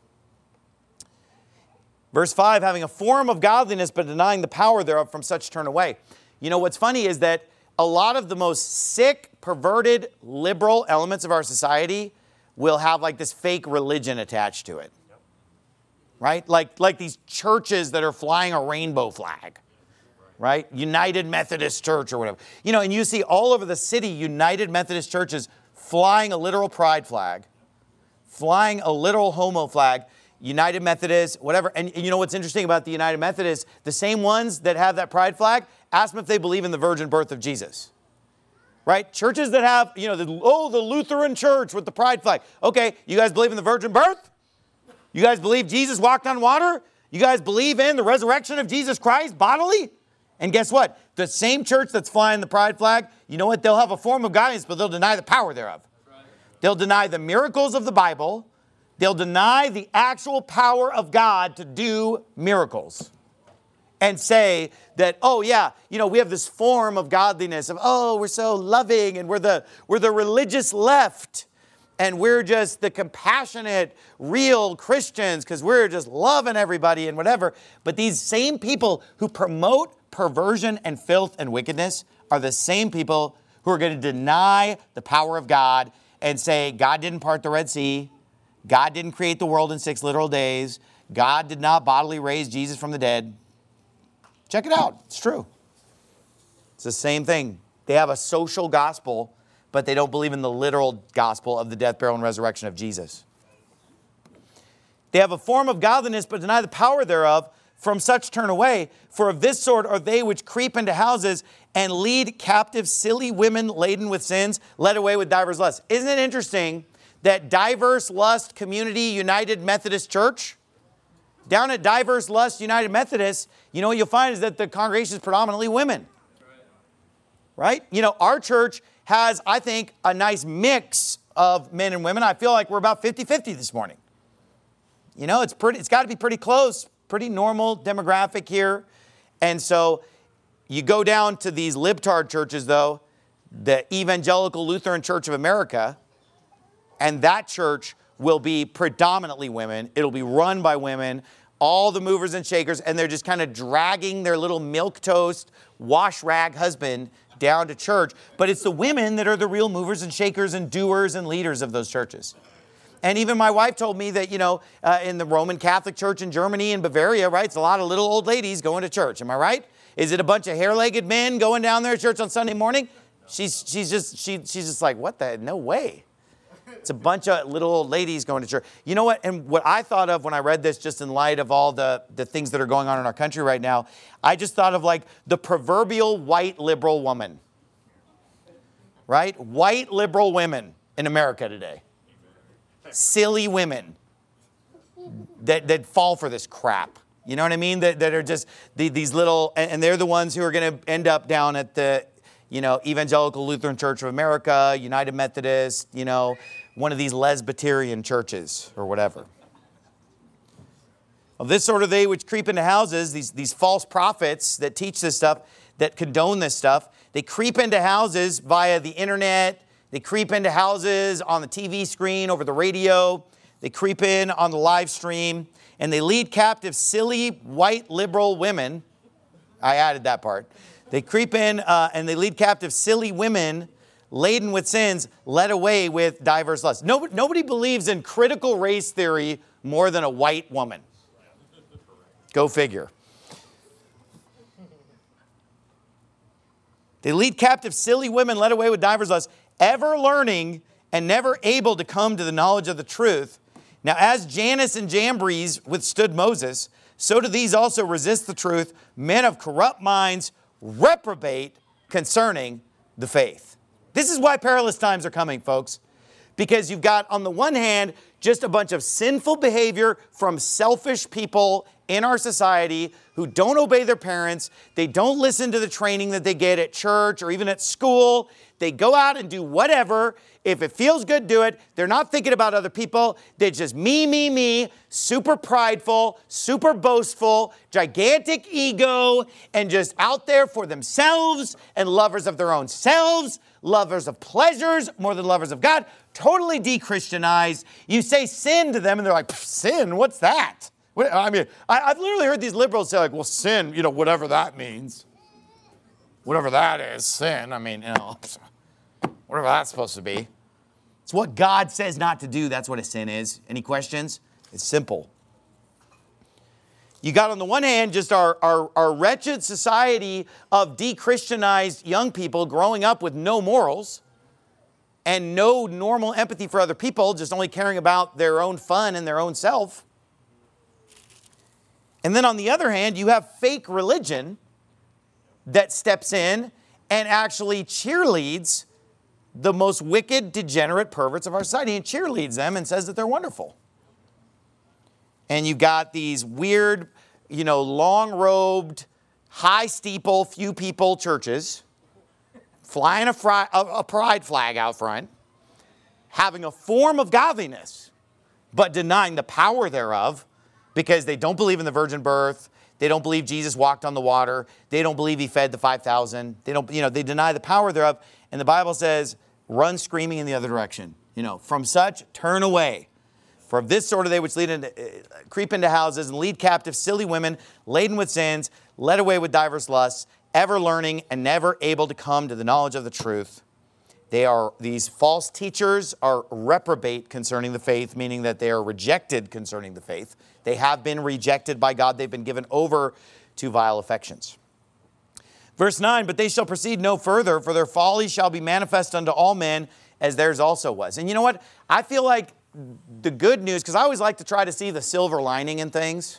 Speaker 1: Verse five, having a form of godliness but denying the power thereof, from such turn away. You know, what's funny is that a lot of the most sick, perverted, liberal elements of our society will have like this fake religion attached to it. Right? Like, like these churches that are flying a rainbow flag. Right? United Methodist Church or whatever. You know, and you see all over the city United Methodist churches flying a literal pride flag, flying a literal homo flag, United Methodist, whatever. And, and you know what's interesting about the United Methodists? The same ones that have that pride flag, ask them if they believe in the virgin birth of Jesus. Right? Churches that have, you know, the, oh, the Lutheran church with the pride flag. Okay, you guys believe in the virgin birth? You guys believe Jesus walked on water? You guys believe in the resurrection of Jesus Christ bodily? And guess what? The same church that's flying the pride flag, you know what? They'll have a form of godliness, but they'll deny the power thereof. They'll deny the miracles of the Bible. They'll deny the actual power of God to do miracles. And say that, oh yeah, you know, we have this form of godliness of, oh, we're so loving and we're the, we're the religious left. And we're just the compassionate, real Christians because we're just loving everybody and whatever. But these same people who promote perversion and filth and wickedness are the same people who are going to deny the power of God and say, God didn't part the Red Sea. God didn't create the world in six literal days. God did not bodily raise Jesus from the dead. Check it out. It's true. It's the same thing. They have a social gospel, but they don't believe in the literal gospel of the death, burial, and resurrection of Jesus. They have a form of godliness, but deny the power thereof. From such turn away. For of this sort are they which creep into houses and lead captive silly women laden with sins, led away with divers lusts. Isn't it interesting that Diverse Lust Community United Methodist Church, down at Diverse Lust United Methodist, you know what you'll find is that the congregation is predominantly women. Right? You know, our church has, I think, a nice mix of men and women. I feel like we're about fifty-fifty this morning. You know, it's pretty, it's got to be pretty close, pretty normal demographic here. And so you go down to these libtard churches, though, the Evangelical Lutheran Church of America, and that church will be predominantly women. It'll be run by women, all the movers and shakers, and they're just kind of dragging their little milquetoast, wash rag husband down to church. But it's the women that are the real movers and shakers and doers and leaders of those churches. And even my wife told me that, you know, uh, in the Roman Catholic Church in Germany and Bavaria, right, it's a lot of little old ladies going to church. Am I right? Is it a bunch of hair-legged men going down there to church on Sunday morning? She's, she's, just, she, she's just like, what the? No way. It's a bunch of little old ladies going to church. You know what? And what I thought of when I read this, just in light of all the, the things that are going on in our country right now, I just thought of like the proverbial white liberal woman. Right? White liberal women in America today. Silly women that, that fall for this crap. You know what I mean? That, that are just the, these little, and, and they're the ones who are going to end up down at the, you know, Evangelical Lutheran Church of America, United Methodist, you know, one of these Lesbiterian churches or whatever. Of this sort of they which creep into houses, these, these false prophets that teach this stuff, that condone this stuff, they creep into houses via the internet. They creep into houses on the T V screen, over the radio. They creep in on the live stream. And they lead captive silly white liberal women. I added that part. They creep in uh, and they lead captive silly women laden with sins, led away with diverse lusts. Nobody, nobody believes in critical race theory more than a white woman. Go figure. They lead captive silly women led away with divers lusts, ever learning and never able to come to the knowledge of the truth. Now, as Jannes and Jambres withstood Moses, so do these also resist the truth, men of corrupt minds, reprobate concerning the faith. This is why perilous times are coming, folks. Because you've got, on the one hand, just a bunch of sinful behavior from selfish people in our society who don't obey their parents. They don't listen to the training that they get at church or even at school. They go out and do whatever. If it feels good, do it. They're not thinking about other people. They're just me, me, me, super prideful, super boastful, gigantic ego, and just out there for themselves and lovers of their own selves, lovers of pleasures more than lovers of God, totally de-Christianized. You say sin to them and they're like, sin, what's that? What, I mean, I, I've literally heard these liberals say like, well, sin, you know, whatever that means. Whatever that is, sin, I mean, you know, whatever that's supposed to be. It's what God says not to do. That's what a sin is. Any questions? It's simple. You got on the one hand just our, our, our wretched society of de-Christianized young people growing up with no morals and no normal empathy for other people, just only caring about their own fun and their own self. And then on the other hand, you have fake religion that steps in and actually cheerleads the most wicked, degenerate perverts of our society and cheerleads them and says that they're wonderful. And you've got these weird, you know, long-robed, high-steeple, few people churches flying a, fri- a, a pride flag out front, having a form of godliness, but denying the power thereof because they don't believe in the virgin birth. They don't believe Jesus walked on the water. They don't believe he fed the five thousand. They don't, you know, they deny the power thereof. And the Bible says, run screaming in the other direction. You know, from such, turn away. For of this sort of they which lead into, uh, creep into houses and lead captive silly women, laden with sins, led away with diverse lusts, ever learning and never able to come to the knowledge of the truth. They are, these false teachers are reprobate concerning the faith, meaning that they are rejected concerning the faith. They have been rejected by God. They've been given over to vile affections. Verse nine, but they shall proceed no further, for their folly shall be manifest unto all men, as theirs also was. And you know what? I feel like the good news, because I always like to try to see the silver lining in things.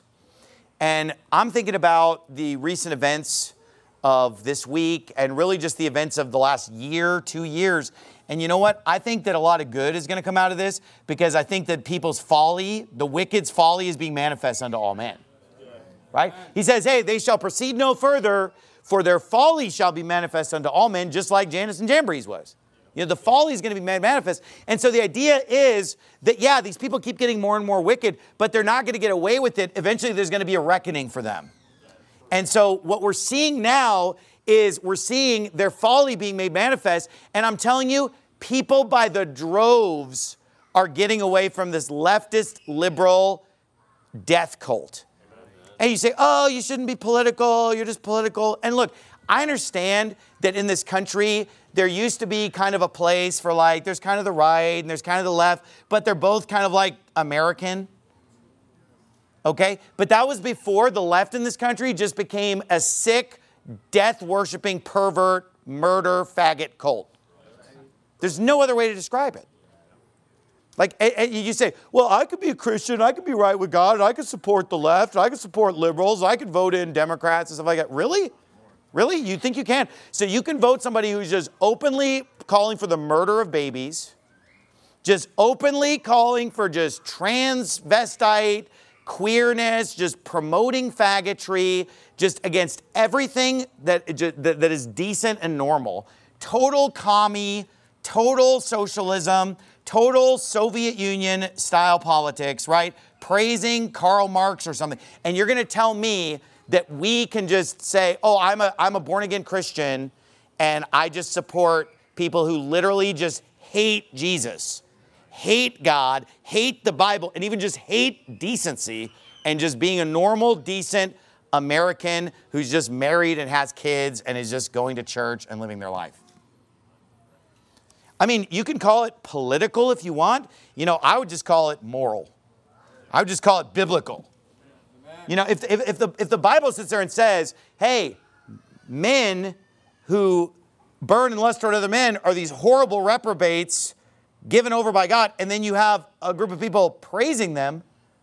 Speaker 1: And I'm thinking about the recent events of this week and really just the events of the last year, two years. And you know what? I think that a lot of good is going to come out of this because I think that people's folly, the wicked's folly is being manifest unto all men. Right? He says, hey, they shall proceed no further, for their folly shall be manifest unto all men, just like Jannes and Jambres was. You know, the folly is going to be made manifest. And so the idea is that, yeah, these people keep getting more and more wicked, but they're not going to get away with it. Eventually, there's going to be a reckoning for them. And so what we're seeing now is we're seeing their folly being made manifest. And I'm telling you, people by the droves are getting away from this leftist, liberal death cult. And you say, oh, you shouldn't be political. You're just political. And look, I understand that in this country, there used to be kind of a place for like, there's kind of the right and there's kind of the left, but they're both kind of like American. Okay? But that was before the left in this country just became a sick, death-worshiping, pervert, murder, faggot cult. There's no other way to describe it. Like, and you say, well, I could be a Christian, I could be right with God, and I could support the left, I could support liberals, I could vote in Democrats and stuff like that. Really? Really? You think you can? So you can vote somebody who's just openly calling for the murder of babies, just openly calling for just transvestite, queerness, just promoting faggotry, just against everything that, that, that is decent and normal. Total commie, total socialism, total Soviet Union style politics, right? Praising Karl Marx or something. And you're going to tell me that we can just say, oh, I'm a, I'm a born again Christian and I just support people who literally just hate Jesus, hate God, hate the Bible, and even just hate decency and just being a normal, decent American who's just married and has kids and is just going to church and living their life. I mean, you can call it political if you want. You know, I would just call it moral. I would just call it biblical. You know, if, if, if, the, if the Bible sits there and says, hey, men who burn and lust toward other men are these horrible reprobates given over by God, and then you have a group of people praising them,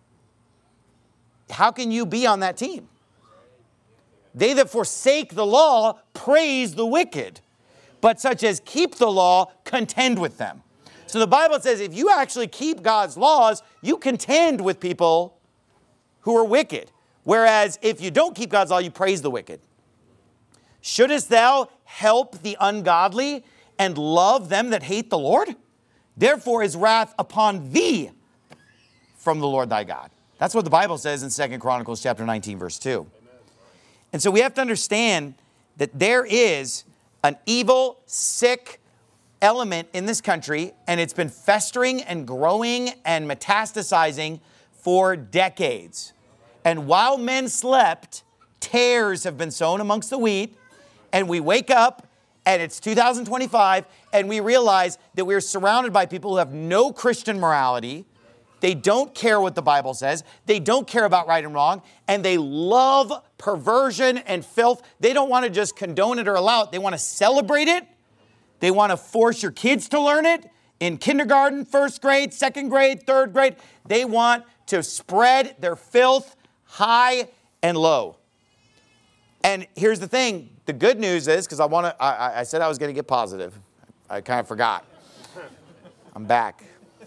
Speaker 1: how can you be on that team? They that forsake the law praise the wicked, but such as keep the law contend with them. So the Bible says if you actually keep God's laws, you contend with people who are wicked. Whereas if you don't keep God's law, you praise the wicked. Shouldest thou help the ungodly and love them that hate the Lord? Therefore is wrath upon thee from the Lord thy God. That's what the Bible says in Second Chronicles chapter nineteen, verse two. And so we have to understand that there is an evil, sick element in this country, and it's been festering and growing and metastasizing for decades. And while men slept, tares have been sown amongst the wheat, and we wake up, and it's two thousand twenty-five, and we realize that we're surrounded by people who have no Christian morality. They don't care what the Bible says. They don't care about right and wrong, and they love perversion and filth. They don't want to just condone it or allow it. They want to celebrate it. They want to force your kids to learn it in kindergarten, first grade, second grade, third grade. They want to spread their filth high and low. And here's the thing. The good news is, because I want to, I, I said I was going to get positive. I kind of forgot. I'm back.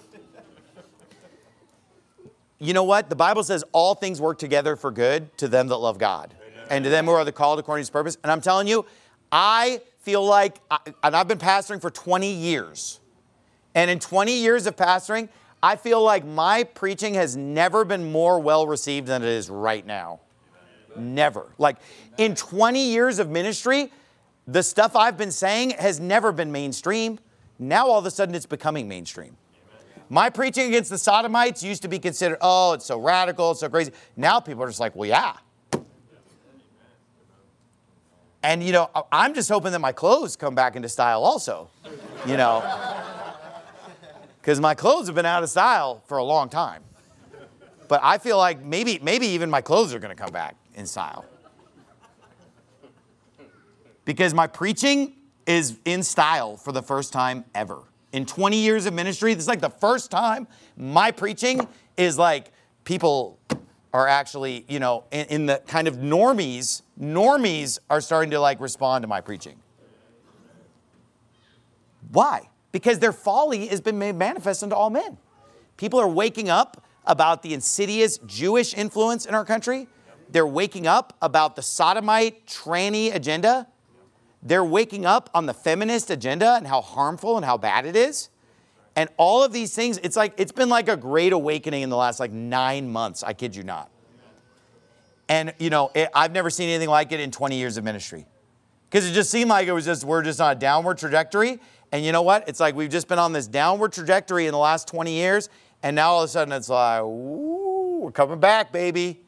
Speaker 1: You know what? The Bible says all things work together for good to them that love God. Amen. And to them who are the called according to His purpose. And I'm telling you, I feel like, and I've been pastoring for twenty years. And in twenty years of pastoring, I feel like my preaching has never been more well received than it is right now. Amen. Never. Like in twenty years of ministry, the stuff I've been saying has never been mainstream. Now all of a sudden it's becoming mainstream. My preaching against the Sodomites used to be considered, oh, it's so radical, it's so crazy. Now people are just like, well, yeah. And, you know, I'm just hoping that my clothes come back into style also, you know. Because my clothes have been out of style for a long time. But I feel like maybe, maybe even my clothes are going to come back in style. Because my preaching is in style for the first time ever. In twenty years of ministry, this is like the first time my preaching is like people are actually, you know, in, in the kind of normies, normies are starting to like respond to my preaching. Why? Because their folly has been made manifest unto all men. People are waking up about the insidious Jewish influence in our country. They're waking up about the sodomite, tranny agenda. They're waking up on the feminist agenda and how harmful and how bad it is. And all of these things, it's like, it's been like a great awakening in the last like nine months. I kid you not. And, you know, it, I've never seen anything like it in twenty years of ministry. Because it just seemed like it was just, we're just on a downward trajectory. And you know what? It's like we've just been on this downward trajectory in the last twenty years. And now all of a sudden it's like, ooh, we're coming back, baby.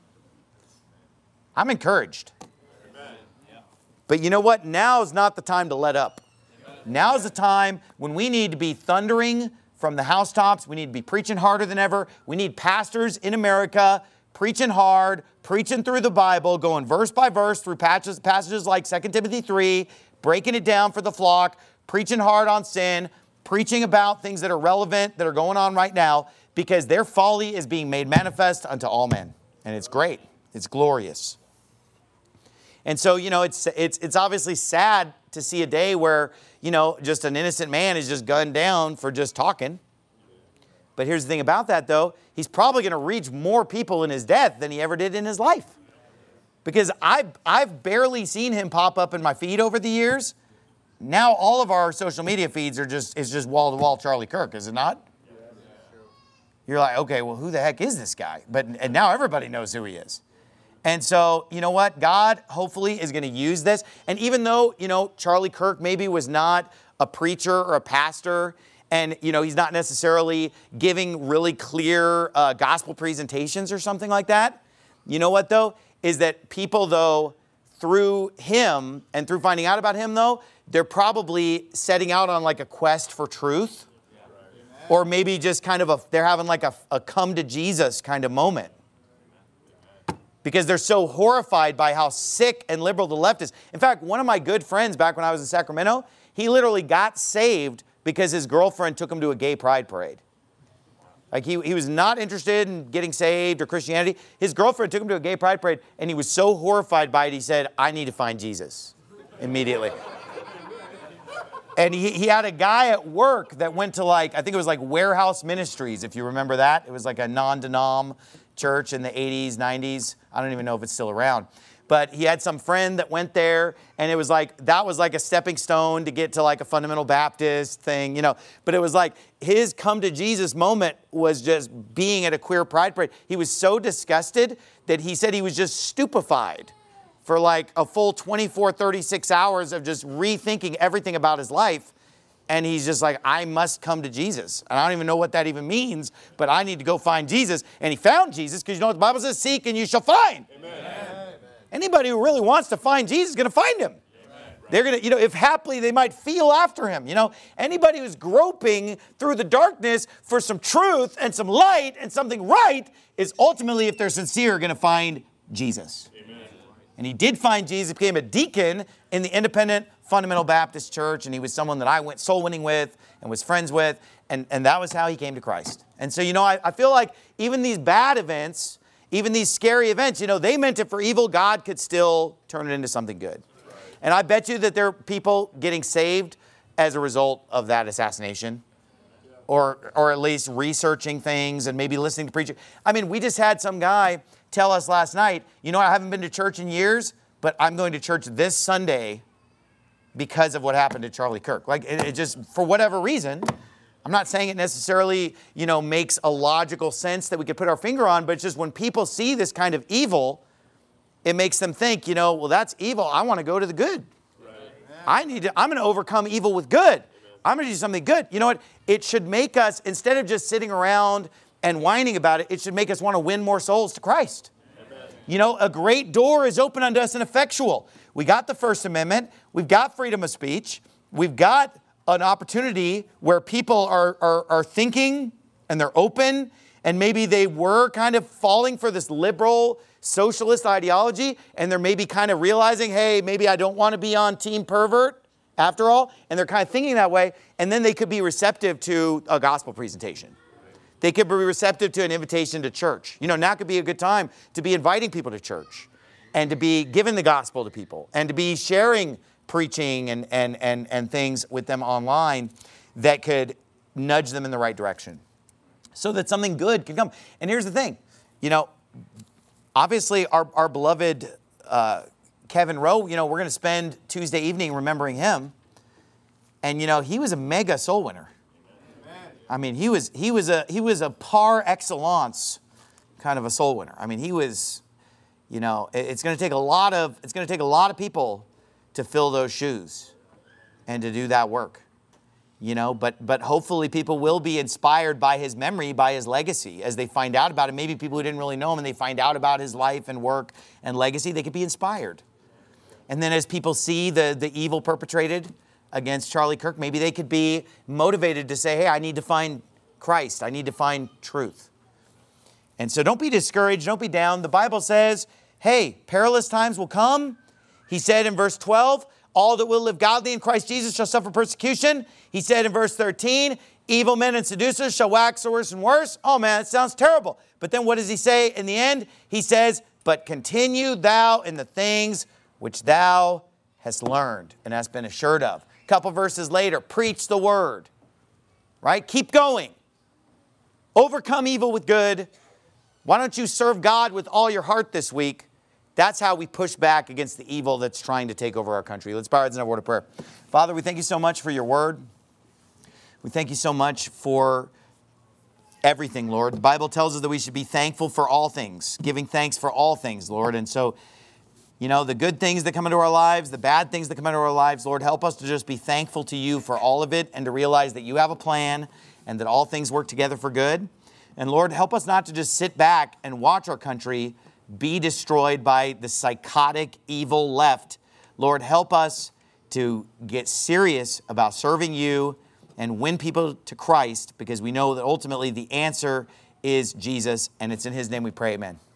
Speaker 1: I'm encouraged. But you know what? Now is not the time to let up. Now is the time when we need to be thundering from the housetops. We need to be preaching harder than ever. We need pastors in America preaching hard, preaching through the Bible, going verse by verse through passages, passages like Second Timothy three, breaking it down for the flock, preaching hard on sin, preaching about things that are relevant, that are going on right now, because their folly is being made manifest unto all men. And it's great. It's glorious. And so, you know, it's it's it's obviously sad to see a day where, you know, just an innocent man is just gunned down for just talking. But here's the thing about that, though. He's probably going to reach more people in his death than he ever did in his life. Because I've, I've barely seen him pop up in my feed over the years. Now all of our social media feeds are just, it's just wall-to-wall Charlie Kirk, is it not? You're like, okay, well, who the heck is this guy? But and now everybody knows who he is. And so, you know what? God hopefully is going to use this. And even though, you know, Charlie Kirk maybe was not a preacher or a pastor, and, you know, he's not necessarily giving really clear uh, gospel presentations or something like that. You know what, though? Is that people, though, through him and through finding out about him, though, they're probably setting out on like a quest for truth. Yeah. Or maybe just kind of a, they're having like a, a come to Jesus kind of moment. Because they're so horrified by how sick and liberal the left is. In fact, one of my good friends back when I was in Sacramento, he literally got saved because his girlfriend took him to a gay pride parade. Like he, he was not interested in getting saved or Christianity. His girlfriend took him to a gay pride parade, and he was so horrified by it, he said, I need to find Jesus immediately. And he, he had a guy at work that went to like, I think it was like Warehouse Ministries, if you remember that. It was like a non-denom church in the eighties, nineties. I don't even know if it's still around. But he had some friend that went there, and it was like, that was like a stepping stone to get to like a fundamental Baptist thing, you know. But it was like his come to Jesus moment was just being at a queer pride parade. He was so disgusted that he said he was just stupefied for like a full twenty-four, thirty-six hours of just rethinking everything about his life. And he's just like, I must come to Jesus. And I don't even know what that even means, but I need to go find Jesus. And he found Jesus because you know what the Bible says, seek and you shall find. Amen. Anybody who really wants to find Jesus is going to find him. Amen. They're going to, you know, if haply they might feel after him. You know, anybody who's groping through the darkness for some truth and some light and something right is ultimately, if they're sincere, going to find Jesus. Amen. And he did find Jesus, became a deacon in the Independent Fundamental Baptist Church, and he was someone that I went soul winning with and was friends with, and, and that was how he came to Christ. And so, you know, I, I feel like even these bad events, even these scary events, you know, they meant it for evil. God could still turn it into something good. Right. And I bet you that there are people getting saved as a result of that assassination. Yeah. Or, or at least researching things and maybe listening to preaching. I mean, we just had some guy tell us last night, you know, I haven't been to church in years, but I'm going to church this Sunday because of what happened to Charlie Kirk. Like, it, it just, for whatever reason, I'm not saying it necessarily, you know, makes a logical sense that we could put our finger on, but it's just when people see this kind of evil, it makes them think, you know, well, that's evil. I want to go to the good. Right. I need to, I'm going to overcome evil with good. Amen. I'm going to do something good. You know what? It should make us, instead of just sitting around and whining about it, it should make us want to win more souls to Christ. Amen. You know, a great door is open unto us and effectual. We got the First Amendment. We've got freedom of speech. We've got an opportunity where people are, are, are thinking and they're open, and maybe they were kind of falling for this liberal socialist ideology, and they're maybe kind of realizing, hey, maybe I don't want to be on team pervert after all, and they're kind of thinking that way, and then they could be receptive to a gospel presentation. They could be receptive to an invitation to church. You know, now could be a good time to be inviting people to church and to be giving the gospel to people and to be sharing preaching and, and, and, and things with them online that could nudge them in the right direction so that something good can come. And here's the thing, you know, obviously our, our beloved uh, Kevin Rowe, you know, we're going to spend Tuesday evening remembering him. And, you know, he was a mega soul winner. Amen. I mean, he was, he was a, he was a par excellence kind of a soul winner. I mean, he was, you know, it, it's going to take a lot of, it's going to take a lot of people to fill those shoes and to do that work, you know, but but hopefully people will be inspired by his memory, by his legacy as they find out about it. Maybe people who didn't really know him and they find out about his life and work and legacy, they could be inspired. And then as people see the, the evil perpetrated against Charlie Kirk, maybe they could be motivated to say, hey, I need to find Christ. I need to find truth. And so don't be discouraged. Don't be down. The Bible says, hey, perilous times will come. He said in verse twelve, all that will live godly in Christ Jesus shall suffer persecution. He said in verse thirteen, evil men and seducers shall wax worse and worse. Oh man, it sounds terrible. But then what does he say in the end? He says, but continue thou in the things which thou hast learned and hast been assured of. A couple verses later, preach the word, right? Keep going. Overcome evil with good. Why don't you serve God with all your heart this week? That's how we push back against the evil that's trying to take over our country. Let's bow our heads in a word of prayer. Father, we thank you so much for your word. We thank you so much for everything, Lord. The Bible tells us that we should be thankful for all things, giving thanks for all things, Lord. And so, you know, the good things that come into our lives, the bad things that come into our lives, Lord, help us to just be thankful to you for all of it and to realize that you have a plan and that all things work together for good. And Lord, help us not to just sit back and watch our country be destroyed by the psychotic evil left. Lord, help us to get serious about serving you and win people to Christ, because we know that ultimately the answer is Jesus, and it's in his name we pray, amen.